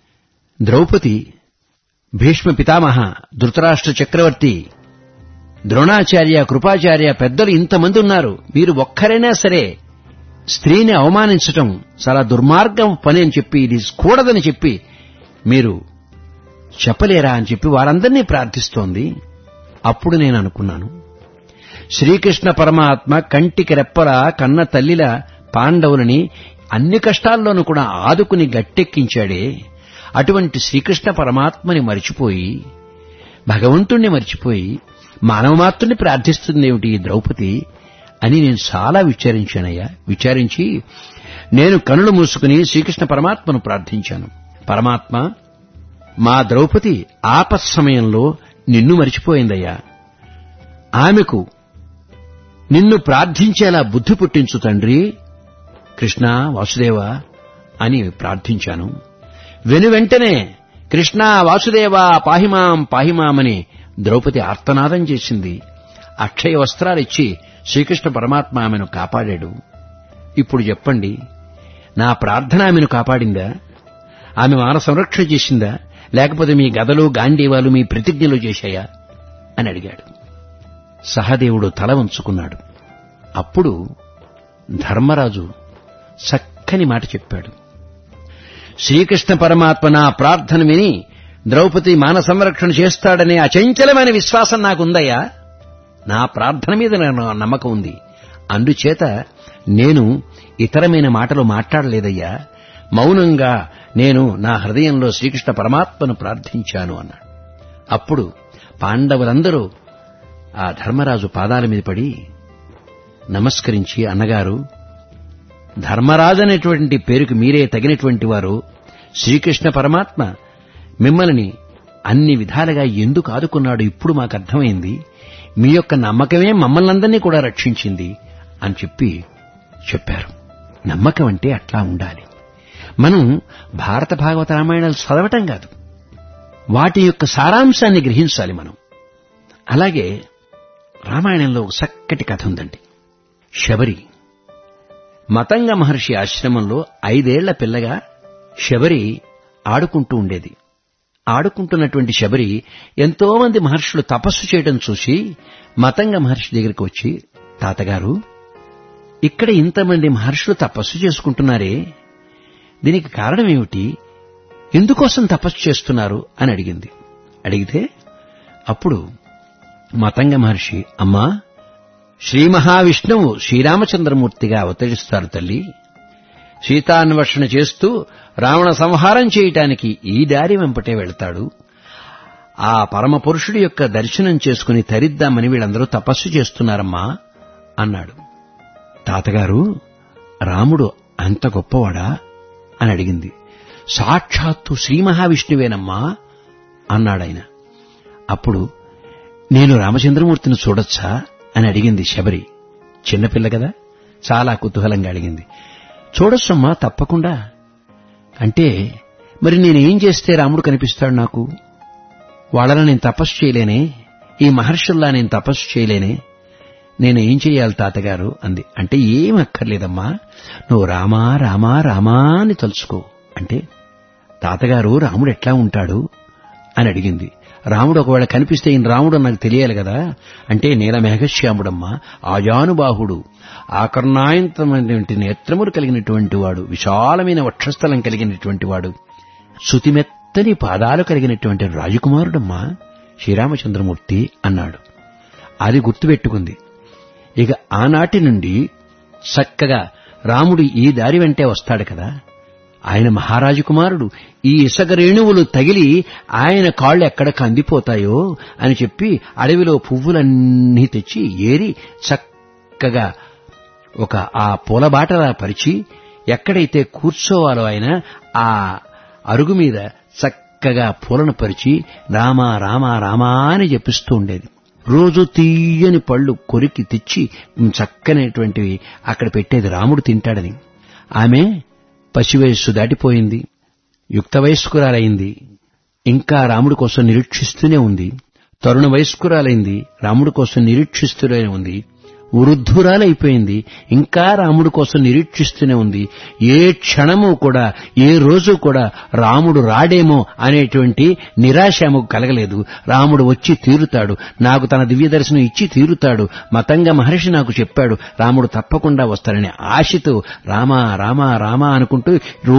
ద్రౌపది భీష్మ పితామహ, ధృతరాష్ట్ర చక్రవర్తి, ద్రోణాచార్య, కృపాచార్య పెద్దలు ఇంతమంది ఉన్నారు. మీరు ఒక్కరైనా సరే స్త్రీని అవమానించటం చాలా దుర్మార్గం పని అని చెప్పి, ఇది కూడదని చెప్పి మీరు చెప్పలేరా అని చెప్పి వారందరినీ ప్రార్థిస్తోంది. అప్పుడు నేను అనుకున్నాను, శ్రీకృష్ణ పరమాత్మ కంటికి రెప్పలా కన్న తల్లిలా పాండవులని అన్ని కష్టాల్లోనూ కూడా ఆదుకుని గట్టెక్కించాడే, అటువంటి శ్రీకృష్ణ పరమాత్మని మరిచిపోయి, భగవంతుణ్ణి మరిచిపోయి మానవమాత్రుని ప్రార్థిస్తుందేమిటి ఈ ద్రౌపది అని నేను చాలా విచారించానయ్యా. విచారించి నేను కనులు మూసుకుని శ్రీకృష్ణ పరమాత్మను ప్రార్థించాను. పరమాత్మ, మా ద్రౌపది ఆపత్ సమయంలో నిన్ను మరిచిపోయిందయ్యా. ఆమెకు నిన్ను ప్రార్థించేలా బుద్ధి పుట్టించు తండ్రి కృష్ణ వాసుదేవ అని ప్రార్థించాను. వెంటనే కృష్ణ వాసుదేవ పాహిమాం పాహిమామని ద్రౌపది ఆర్తనాదం చేసింది. అక్షయ వస్త్రాలిచ్చి శ్రీకృష్ణ పరమాత్మ ఆమెను కాపాడాడు. ఇప్పుడు చెప్పండి, నా ప్రార్థన ఆమెను కాపాడిందా? ఆమె మాన సంరక్షణ చేసిందా? లేకపోతే మీ గదలు గాంధీవాలు మీ ప్రతిజ్ఞలు చేశాయా అని అడిగాడు. సహదేవుడు తల వంచుకున్నాడు. అప్పుడు ధర్మరాజు చక్కని మాట చెప్పాడు. శ్రీకృష్ణ పరమాత్మ నా ప్రార్థన విని ద్రౌపది మాన సంరక్షణ చేస్తాడనే అచంచలమైన విశ్వాసం నాకుందయ్యా. నా ప్రార్థన మీద నమ్మకం ఉంది. అందుచేత నేను ఇతరమైన మాటలు మాట్లాడలేదయ్యా. మౌనంగా నేను నా హృదయంలో శ్రీకృష్ణ పరమాత్మను ప్రార్థించాను అన్నాడు. అప్పుడు పాండవులందరూ ఆ ధర్మరాజు పాదాల మీద పడి నమస్కరించి, అన్నగారు, ధర్మరాజు అనేటువంటి పేరుకు మీరే తగినటువంటి వారు. శ్రీకృష్ణ పరమాత్మ మిమ్మల్ని అన్ని విధాలుగా ఎందుకు ఆదుకున్నాడు ఇప్పుడు మాకు అర్థమైంది. మీ యొక్క నమ్మకమే మమ్మల్ని అందరినీ కూడా రక్షించింది అని చెప్పారు. నమ్మకం అంటే అట్లా ఉండాలి. మనం భారత భాగవత రామాయణాలు చదవటం కాదు, వాటి యొక్క సారాంశాన్ని గ్రహించాలి మనం. అలాగే రామాయణంలో ఒక చక్కటి కథ ఉందండి. శబరి మతంగ మహర్షి ఆశ్రమంలో 5 ఏళ్ల పిల్లగా శబరి ఆడుకుంటూ ఉండేది. ఆడుకుంటున్నటువంటి శబరి ఎంతో మంది మహర్షులు తపస్సు చేయడం చూసి మతంగ మహర్షి దగ్గరికి వచ్చి, తాతగారు, ఇక్కడ ఇంతమంది మహర్షులు తపస్సు చేసుకుంటున్నారే, దీనికి కారణమేమిటి? ఎందుకోసం తపస్సు చేస్తున్నారు అని అడిగింది. అడిగితే అప్పుడు మతంగ మహర్షి, అమ్మా, శ్రీ మహావిష్ణువు శ్రీరామచంద్రమూర్తిగా అవతరిస్తారు తల్లి. సీతాన్వేషణ చేస్తూ రావణ సంహారం చేయటానికి ఈ దారి వెంపటే వెళ్తాడు. ఆ పరమపురుషుడి యొక్క దర్శనం చేసుకుని తరిద్దామని వీళ్ళందరూ తపస్సు చేస్తున్నారమ్మా అన్నాడు. తాతగారు, రాముడు అంత గొప్పవాడా అని అడిగింది. సాక్షాత్తు శ్రీ మహావిష్ణువేనమ్మా అన్నాడాయన. అప్పుడు నేను రామచంద్రమూర్తిని చూడొచ్చా అని అడిగింది శబరి. చిన్నపిల్ల కదా, చాలా కుతూహలంగా అడిగింది. చూడొచ్చమ్మా, తప్పకుండా. అంటే మరి నేనేం చేస్తే రాముడు కనిపిస్తాడు నాకు? వాళ్ళలా నేను తపస్సు చేయలేనే, ఈ మహర్షుల్లా నేను తపస్సు చేయలేనే, నేనేం చేయాలి తాతగారు అంది. అంటే ఏం అక్కర్లేదమ్మా, నువ్వు రామా రామా రామా అని తలుచుకో. అంటే తాతగారు, రాముడు ఎట్లా ఉంటాడు అని అడిగింది. రాముడు ఒకవేళ కనిపిస్తే ఈయన రాముడు నాకు తెలియాలి కదా. అంటే నీలమేఘశ్యాముడమ్మా, ఆజానుబాహుడు, ఆకర్ణాయంతమైనటువంటి నేత్రములు కలిగినటువంటి వాడు, విశాలమైన వక్షస్థలం కలిగినటువంటి వాడు, శృతిమెత్తని పాదాలు కలిగినటువంటి రాజకుమారుడమ్మా శ్రీరామచంద్రమూర్తి అన్నాడు. అది గుర్తుపెట్టుకుంది. ఇక ఆనాటి నుండి చక్కగా రాముడు ఈ దారి వెంటే వస్తాడు కదా, ఆయన మహారాజు కుమారుడు, ఈ ఇసక రేణువులు తగిలి ఆయన కాళ్ళు ఎక్కడ కందిపోతాయో అని చెప్పి అడవిలో పువ్వులన్నీ తెచ్చి ఏరి చక్కగా ఒక ఆ పూలబాటలా పరిచి ఎక్కడైతే కూర్చోవాలో ఆయన ఆ అరుగు మీద చక్కగా పూలను పరిచి రామా రామా రామా అని జపిస్తూ ఉండేది. రోజు తీయని పళ్ళు కొరికి తెచ్చి చక్కనేటువంటివి అక్కడ పెట్టేది, రాముడు తింటాడని. ఆమె పసి వయస్సు దాటిపోయింది, యుక్త వయస్కురాలైంది, ఇంకా రాముడి కోసం నిరీక్షిస్తూనే ఉంది. తరుణ వయస్కురాలైంది, రాముడి కోసం నిరీక్షిస్తూనే ఉంది. వృద్ధురాలైపోయింది, ఇంకా రాముడి కోసం నిరీక్షిస్తూనే ఉంది. ఏ క్షణము కూడా, ఏ రోజు కూడా రాముడు రాడేమో అనేటువంటి నిరాశ ఆమెకు కలగలేదు. రాముడు వచ్చి తీరుతాడు, నాకు తన దివ్య దర్శనం ఇచ్చి తీరుతాడు, మతంగ మహర్షి నాకు చెప్పాడు రాముడు తప్పకుండా వస్తాడని ఆశతో రామా రామా రామా అనుకుంటూ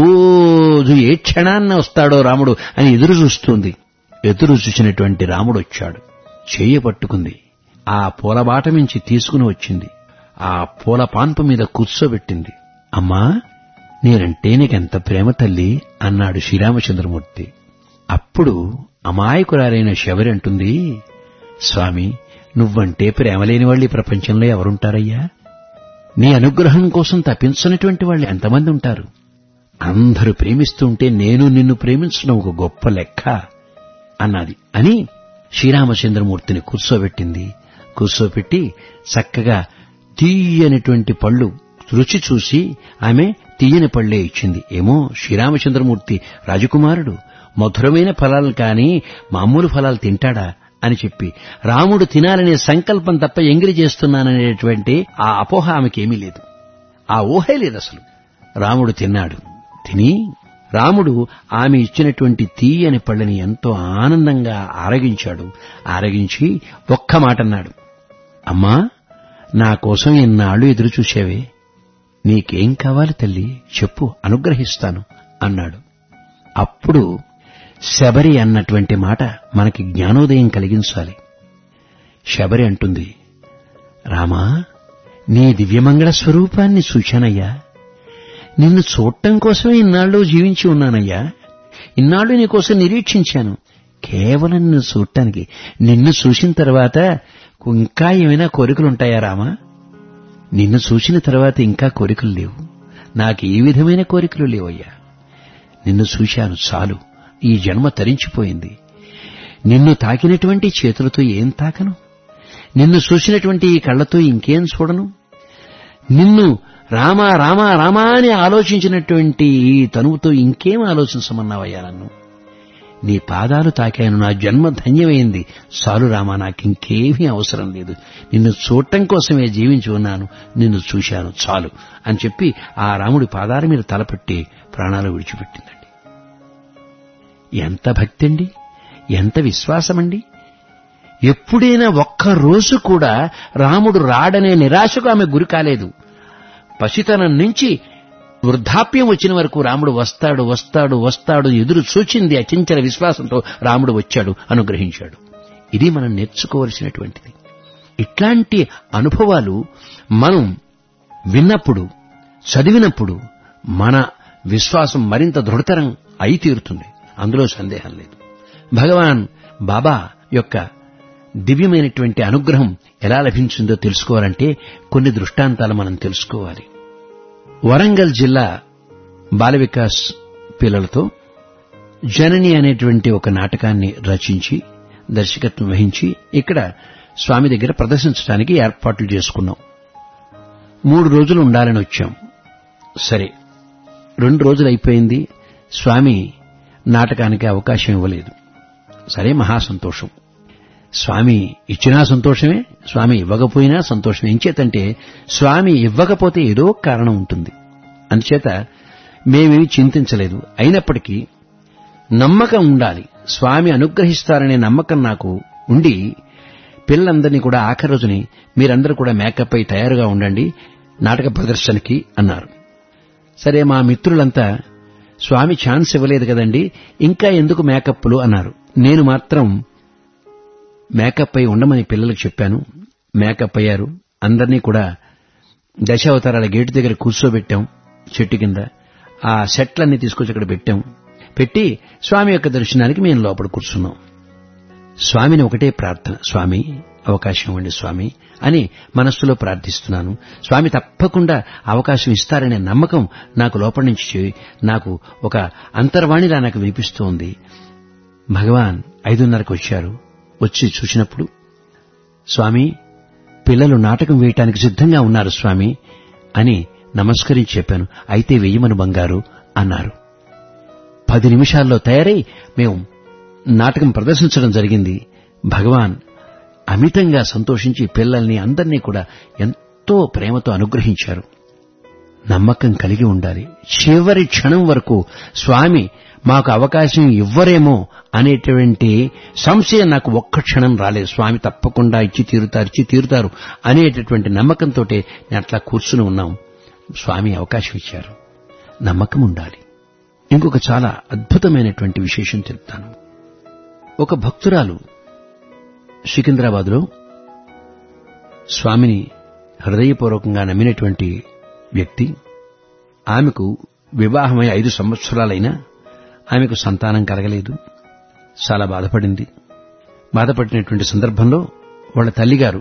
రోజు ఏ క్షణాన్న వస్తాడో రాముడు అని ఎదురు చూస్తుంది. ఎదురు చూసినటువంటి రాముడు వచ్చాడు, చెయ్యి పట్టుకుంది, ఆ పూలబాట నుంచి తీసుకుని వచ్చింది, ఆ పూల పాన్పు మీద కూర్చోబెట్టింది. అమ్మా, నేనంటే నీకెంత ప్రేమ తల్లి అన్నాడు శ్రీరామచంద్రమూర్తి. అప్పుడు అమాయకురాలైన శబరి అంటుంది, స్వామి, నువ్వంటే ప్రేమలేని వాళ్ళు ఈ ప్రపంచంలో ఎవరుంటారయ్యా? నీ అనుగ్రహం కోసం తప్పించనటువంటి వాళ్ళు ఎంతమంది ఉంటారు? అందరూ ప్రేమిస్తుంటే నేను నిన్ను ప్రేమించడం ఒక గొప్ప లెక్క అన్నది అని శ్రీరామచంద్రమూర్తిని కూర్చోబెట్టింది. కూర్చోబెట్టి చక్కగా తీయనటువంటి పళ్ళు రుచి చూసి ఆమె తీయని పళ్లే ఇచ్చింది. ఏమో శ్రీరామచంద్రమూర్తి రాజకుమారుడు మధురమైన ఫలాలు కాని మామూలు ఫలాలు తింటాడా అని చెప్పి రాముడు తినాలనే సంకల్పం తప్ప ఎంగిలి చేస్తున్నాననేటువంటి ఆ అపోహ ఆమెకేమీ లేదు, ఆ ఊహే లేదు అసలు. రాముడు తిన్నాడు. తిని రాముడు ఆమె ఇచ్చినటువంటి తీయని పళ్ళని ఎంతో ఆనందంగా ఆరగించాడు. ఆరగించి ఒక్క మాట అన్నాడు, అమ్మా, నా కోసం ఎన్నాళ్ళు ఎదురు చూశావే, నీకేం కావాలి తల్లి, చెప్పు, అనుగ్రహిస్తాను అన్నాడు. అప్పుడు శబరి అన్నటువంటి మాట మనకి జ్ఞానోదయం కలిగించాలి. శబరి అంటుంది, రామా, నీ దివ్యమంగళ స్వరూపాన్ని చూశానయ్యా, నిన్ను చూడటం కోసమే ఇన్నాళ్ళు జీవించి ఉన్నానయ్యా, ఇన్నాళ్ళు నీకోసం నిరీక్షించాను, కేవలం నిన్ను చూడటానికి. నిన్ను చూసిన తర్వాత ఇంకా ఏమైనా కోరికలుంటాయా రామా? నిన్ను చూసిన తర్వాత ఇంకా కోరికలు లేవు, నాకు ఏ విధమైన కోరికలు లేవయ్యా. నిన్ను చూశాను చాలు, ఈ జన్మ తరించిపోయింది. నిన్ను తాకినటువంటి చేతులతో ఏం తాకను, నిన్ను చూసినటువంటి ఈ కళ్లతో ఇంకేం చూడను, నిన్ను రామా రామా రామా అని ఆలోచించినటువంటి ఈ తనువుతో ఇంకేం ఆలోచించమన్నావయ్యా నన్ను? నీ పాదాలు తాకాను, నా జన్మ ధన్యమైంది, చాలు రామా, నాకింకేమీ అవసరం లేదు, నిన్ను చూడటం కోసమే జీవించి ఉన్నాను, నిన్ను చూశాను చాలు అని చెప్పి ఆ రాముడి పాదాల మీద తలపెట్టి ప్రాణాలు విడిచిపెట్టిందండి. ఎంత భక్తి అండి, ఎంత విశ్వాసమండి! ఎప్పుడైనా ఒక్కరోజు కూడా రాముడు రాడనే నిరాశకు ఆమె గురి కాలేదు. పసితనం నుంచి వృద్ధాప్యం వచ్చిన వరకు రాముడు వస్తాడు వస్తాడు వస్తాడు ఎదురు చూచింది. అచంచల విశ్వాసంతో రాముడు వచ్చాడు, అనుగ్రహించాడు. ఇది మనం నేర్చుకోవలసినటువంటిది. ఇట్లాంటి అనుభవాలు మనం విన్నప్పుడు, చదివినప్పుడు మన విశ్వాసం మరింత దృఢతరం అయి తీరుతుంది, అందులో సందేహం లేదు. భగవాన్ బాబా యొక్క దివ్యమైనటువంటి అనుగ్రహం ఎలా లభించిందో తెలుసుకోవాలంటే కొన్ని దృష్టాంతాలు మనం తెలుసుకోవాలి. వరంగల్ జిల్లా బాల వికాస్ పిల్లలతో జనని అనేటువంటి ఒక నాటకాన్ని రచించి దర్శకత్వం వహించి ఇక్కడ స్వామి దగ్గర ప్రదర్శించడానికి ఏర్పాట్లు చేసుకున్నాం. 3 రోజులు ఉండాలని వచ్చాం. సరే, 2 రోజులు అయిపోయింది, స్వామి నాటకానికి అవకాశం ఇవ్వలేదు. సరే, మహాసంతోషం. స్వామి ఇచ్చినా సంతోషమే, స్వామి ఇవ్వకపోయినా సంతోషమే. ఎంచేతంటే స్వామి ఇవ్వకపోతే ఏదో కారణం ఉంటుంది. అందుచేత మేమేమి చింతించలేదు. అయినప్పటికీ నమ్మకం ఉండాలి, స్వామి అనుగ్రహిస్తారనే నమ్మకం నాకు ఉండి పిల్లలందరినీ కూడా ఆఖరి రోజుని మీరందరూ కూడా మేకప్ అయి తయారుగా ఉండండి నాటక ప్రదర్శనకి అన్నారు. సరే, మా మిత్రులంతా స్వామి ఛాన్స్ ఇవ్వలేదు కదండి, ఇంకా ఎందుకు మేకప్లు అన్నారు. నేను మాత్రం మేకప్ అయి ఉండమని పిల్లలకు చెప్పాను. మేకప్ అయ్యారు. అందరినీ కూడా దశావతారాల గేటు దగ్గర కూర్చోబెట్టాం, చెట్టు కింద. ఆ సెట్లన్నీ తీసుకొచ్చి అక్కడ పెట్టాం. పెట్టి స్వామి యొక్క దర్శనానికి మేము లోపల కూర్చున్నాం. స్వామిని ఒకటే ప్రార్థన, స్వామి అవకాశం ఇవ్వండి స్వామి అని మనస్సులో ప్రార్థిస్తున్నాను. స్వామి తప్పకుండా అవకాశం ఇస్తారనే నమ్మకం నాకు లోపల నుంచి నాకు ఒక అంతర్వాణిలా నాకు వినిపిస్తోంది. భగవాన్ 5:30కు వచ్చారు. వచ్చి చూసినప్పుడు, స్వామి పిల్లలు నాటకం వేయటానికి సిద్ధంగా ఉన్నారు స్వామి అని నమస్కరించి చెప్పాను. అయితే వెయ్యమను బంగారు అన్నారు. 10 నిమిషాల్లో తయారై మేము నాటకం ప్రదర్శించడం జరిగింది. భగవాన్ అమితంగా సంతోషించి పిల్లల్ని అందరినీ కూడా ఎంతో ప్రేమతో అనుగ్రహించారు. నమ్మకం కలిగి ఉండాలి. చివరి క్షణం వరకు స్వామి మాకు అవకాశం ఇవ్వరేమో అనేటువంటి సంశయం నాకు ఒక్క క్షణం రాలేదు. స్వామి తప్పకుండా ఇచ్చి తీరుతారు అనేటటువంటి నమ్మకంతో నేను అట్లా కూర్చుని ఉన్నాం. స్వామి అవకాశం ఇచ్చారు. నమ్మకం ఉండాలి. ఇంకొక చాలా అద్భుతమైనటువంటి విశేషం చెప్తాను. ఒక భక్తురాలు సికింద్రాబాద్లో స్వామిని హృదయపూర్వకంగా నమ్మినటువంటి వ్యక్తి. ఆమెకు వివాహమై 5 సంవత్సరాలైనా ఆమెకు సంతానం కలగలేదు. చాలా బాధపడింది. బాధపడినటువంటి సందర్భంలో వాళ్ళ తల్లిగారు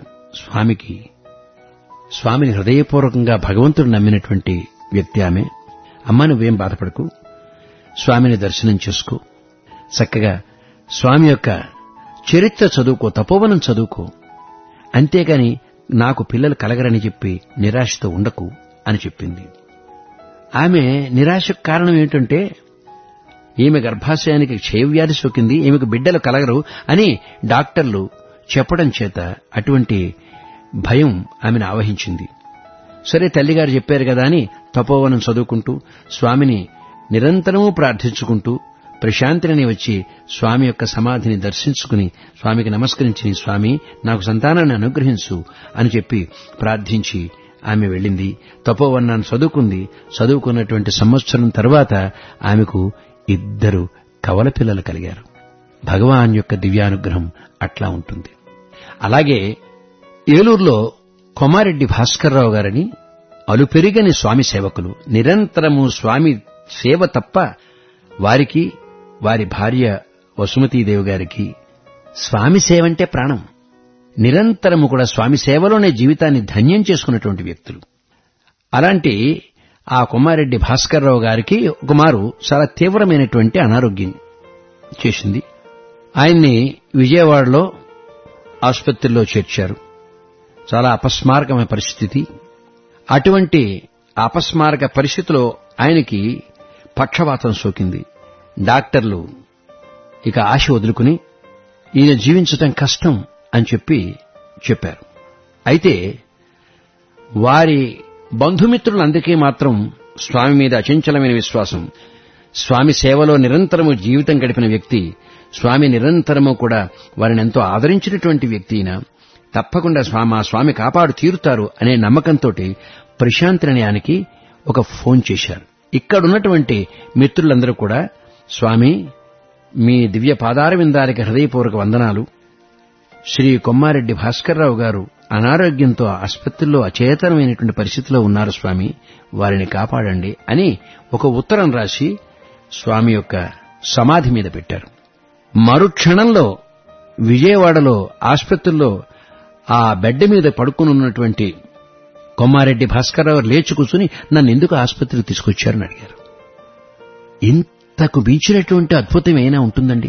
స్వామిని హృదయపూర్వకంగా భగవంతుడు నమ్మినటువంటి వ్యక్తి ఆమె. అమ్మ, నువ్వేం బాధపడకు, స్వామిని దర్శనం చేసుకో, చక్కగా స్వామి యొక్క చరిత్ర చదువుకో, తపోవనం చదువుకో, అంతేగాని నాకు పిల్లలు కలగరని చెప్పి నిరాశతో ఉండకు అని చెప్పింది. ఆమె నిరాశకు కారణం ఏమిటంటే ఈమె గర్భాశయానికి క్షయవ్యాధి సోకింది, ఈమెకు బిడ్డలు కలగరు అని డాక్టర్లు చెప్పడం చేత అటువంటి భయం ఆమెను ఆవహించింది. సరే, తల్లిగారు చెప్పారు కదా అని తపోవనం చదువుకుంటూ స్వామిని నిరంతరము ప్రార్థించుకుంటూ ప్రశాంతిని వచ్చి స్వామి యొక్క సమాధిని దర్శించుకుని స్వామికి నమస్కరించి, స్వామి నాకు సంతానాన్ని అనుగ్రహించు అని చెప్పి ప్రార్థించి ఆమె వెళ్ళింది. తపోవన్నాన్ని చదువుకుంది. చదువుకున్నటువంటి సంవత్సరం తర్వాత ఆమెకు 2 కవల పిల్లలు కలిగారు. భగవాన్ యొక్క దివ్యానుగ్రహం అట్లా ఉంటుంది. అలాగే ఏలూరులో కొమారెడ్డి భాస్కర్రావు గారని అలుపెరిగని స్వామి సేవకులు, నిరంతరము స్వామి సేవ తప్ప వారికి వారి భార్య వసుమతీదేవి గారికి స్వామి సేవంటే ప్రాణం. నిరంతరము కూడా స్వామి సేవలోనే జీవితాన్ని ధన్యం చేసుకున్నటువంటి వ్యక్తులు. అలాంటి ఆ కొమారెడ్డి భాస్కర్రావు గారికి ఒకమారు చాలా తీవ్రమైనటువంటి అనారోగ్యం చేసింది. ఆయన్ని విజయవాడలో ఆసుపత్రిలో చేర్చారు. చాలా అపస్మారకమైన పరిస్థితి. అటువంటి అపస్మారక పరిస్థితిలో ఆయనకి పక్షవాతం సోకింది. డాక్టర్లు ఇక ఆశ వదులుకుని ఈయన జీవించటం కష్టం అని చెప్పారు. అయితే వారి బంధుమిత్రులందరికీ మాత్రం స్వామి మీద అచంచలమైన విశ్వాసం. స్వామి సేవలో నిరంతరము జీవితం గడిపిన వ్యక్తి, స్వామి నిరంతరము కూడా వారిని ఎంతో ఆదరించినటువంటి వ్యక్తి అయినా తప్పకుండా మా స్వామి కాపాడు తీరుతారు అనే నమ్మకంతో ప్రశాంతి నిలయానికి ఒక ఫోన్ చేశారు. ఇక్కడున్నటువంటి మిత్రులందరూ కూడా, స్వామి మీ దివ్య పాదార విందానికి హృదయపూర్వక వందనాలు. శ్రీ కొమ్మారెడ్డి భాస్కర్రావు గారు అనారోగ్యంతో ఆసుపత్రిలో అచేతనమైనటువంటి పరిస్థితిలో ఉన్నారు స్వామి, వారిని కాపాడండి అని ఒక ఉత్తరం రాసి స్వామి యొక్క సమాధి మీద పెట్టారు. మరుక్షణంలో విజయవాడలో ఆసుపత్రిలో ఆ బెడ్ మీద పడుకునున్నటువంటి కొమ్మారెడ్డి భాస్కర్రావు లేచి కూర్చుని నన్ను ఎందుకు ఆసుపత్రికి తీసుకొచ్చారని అడిగారు. ఇంతకు మించినటువంటి అద్భుతం ఏమైనా ఉంటుందండి?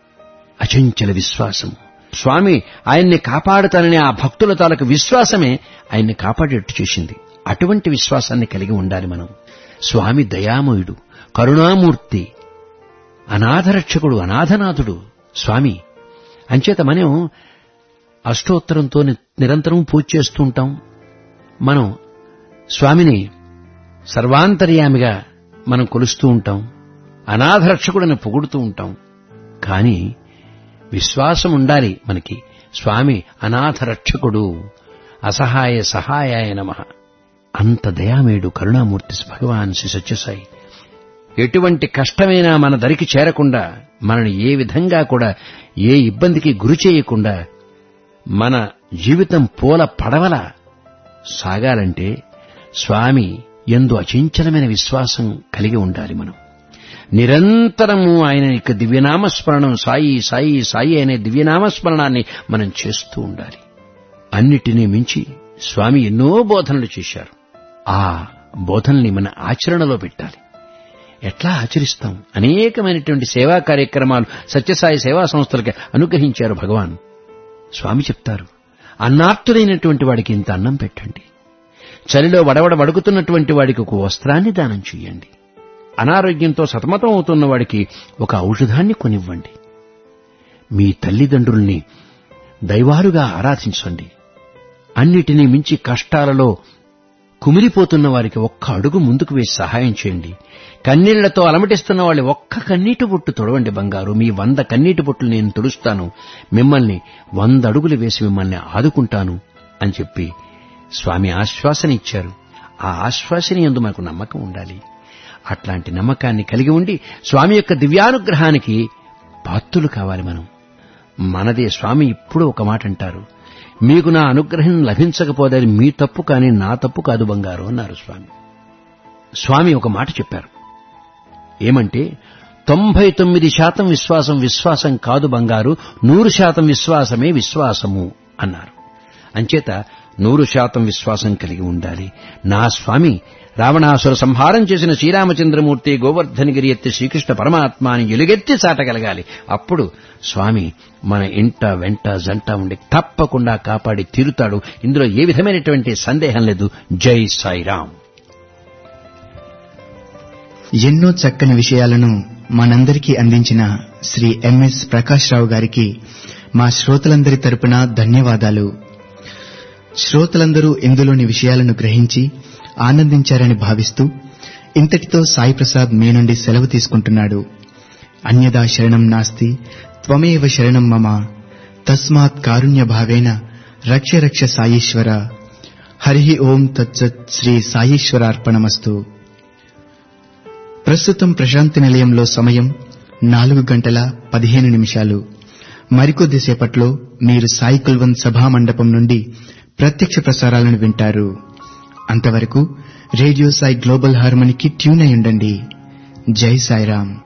అచంచల విశ్వాసం. స్వామి ఆయన్ని కాపాడుతాననే ఆ భక్తుల తాలూకు విశ్వాసమే ఆయన్ని కాపాడేట్టు చేసింది. అటువంటి విశ్వాసాన్ని కలిగి ఉండాలి మనం. స్వామి దయామయుడు, కరుణామూర్తి, అనాథరక్షకుడు, అనాథనాథుడు స్వామి. అంచేత మనం అష్టోత్తరంతో నిరంతరం పూజ చేస్తూ ఉంటాం. మనం స్వామిని సర్వాంతర్యామిగా మనం కొలుస్తూ ఉంటాం, అనాథరక్షకుడని పొగుడుతూ ఉంటాం. కానీ విశ్వాసం ఉండాలి మనకి. స్వామి అనాథరక్షకుడు, అసహాయ సహాయాయ నమః. అంత దయామయుడు, కరుణామూర్తి భగవాన్ శ్రీ సత్యసాయి. ఎటువంటి కష్టమైనా మన దరికి చేరకుండా, మనని ఏ విధంగా కూడా ఏ ఇబ్బందికి గురి చేయకుండా మన జీవితం పూల పడవల సాగాలంటే స్వామి యందు అచంచలమైన విశ్వాసం కలిగి ఉండాలి మనం. నిరంతరము ఆయన యొక్క దివ్యనామస్మరణం, సాయి సాయి సాయి అనే దివ్యనామస్మరణాన్ని మనం చేస్తూ ఉండాలి. అన్నిటినీ మించి స్వామి ఎన్నో బోధనలు చేశారు. ఆ బోధనల్ని మన ఆచరణలో పెట్టాలి. ఎట్లా ఆచరిస్తాం? అనేకమైనటువంటి సేవా కార్యక్రమాలు సత్యసాయి సేవా సంస్థలకి అనుగ్రహించారు భగవాన్. స్వామి చెప్తారు, అన్నార్తులైనటువంటి వాడికి ఇంత అన్నం పెట్టండి, చలిలో వడవడ వడుకుతున్నటువంటి వాడికి ఒక వస్త్రాన్ని దానం చెయ్యండి, అనారోగ్యంతో సతమతం అవుతున్న వాడికి ఒక ఔషధాన్ని కొనివ్వండి, మీ తల్లిదండ్రుల్ని దైవాలుగా ఆరాధించండి, అన్నిటినీ మించి కష్టాలలో కుమిలిపోతున్న వారికి ఒక్క అడుగు ముందుకు వేసి సహాయం చేయండి, కన్నీళ్లతో అలమటిస్తున్న వాళ్ళు ఒక్క కన్నీటి బొట్టు తొడవండి బంగారు, మీ 100 కన్నీటి బొట్లు నేను తుడుస్తాను, మిమ్మల్ని 100 అడుగులు వేసి మిమ్మల్ని ఆదుకుంటాను అని చెప్పి స్వామి ఆశ్వాసన ఇచ్చారు. ఆ ఆశ్వాసన యందు మనకు నమ్మకం ఉండాలి. అట్లాంటి నమ్మకాన్ని కలిగి ఉండి స్వామి యొక్క దివ్యానుగ్రహానికి పాత్రులు కావాలి మనం. మనదే స్వామి ఇప్పుడు ఒక మాట అంటారు, మీకు నా అనుగ్రహం లభించకపోతే మీ తప్పు కానీ నా తప్పు కాదు బంగారు అన్నారు స్వామి. స్వామి ఒక మాట చెప్పారు, ఏమంటే 99% విశ్వాసం విశ్వాసం కాదు బంగారు, 100% విశ్వాసమే విశ్వాసము అన్నారు. అంచేత 100% విశ్వాసం కలిగి ఉండాలి. నా స్వామి రావణాసుర సంహారం చేసిన శ్రీరామచంద్రమూర్తి గోవర్ధనగిరి ఎత్తి శ్రీకృష్ణ పరమాత్మాని ఎలుగెత్తి చాటగలగాలి. అప్పుడు స్వామి మన ఇంట వెంట జంట ఉండి తప్పకుండా కాపాడి తీరుతాడు. ఇందులో ఏ విధమైనటువంటి సందేహం లేదు. జై సాయిరాం. ఎన్నో చక్కని విషయాలను మనందరికీ అందించిన శ్రీ ఎంఎస్ ప్రకాష్ రావు గారికి మా శ్రోతలందరి తరపున ధన్యవాదాలు. శ్రోతలందరూ ఇందులోని విషయాలను గ్రహించి ఆనందించారని భావిస్తూ ఇంతటితో సాయి ప్రసాద్ మీ నుండి సెలవు తీసుకుంటున్నాడు. అన్యదా శరణం నాస్తి త్వమేవ శరణం మమ తస్మాత్ కారుణ్య భావేన రక్ష రక్ష సాయీశ్వర. హరి ఓం తత్సత్. శ్రీ సాయీశ్వరార్పణమస్తు. ప్రస్తుతం ప్రశాంతి నిలయంలో సమయం 4:15. మరికొద్దిసేపట్లో మీరు సాయి కుల్వంత్ సభా మండపం నుండి ప్రత్యక్ష ప్రసారాలను వింటారు. అంతవరకు రేడియో సాయి గ్లోబల్ హార్మనీకి ట్యూన్ అయి ఉండండి. జై సాయిరాం.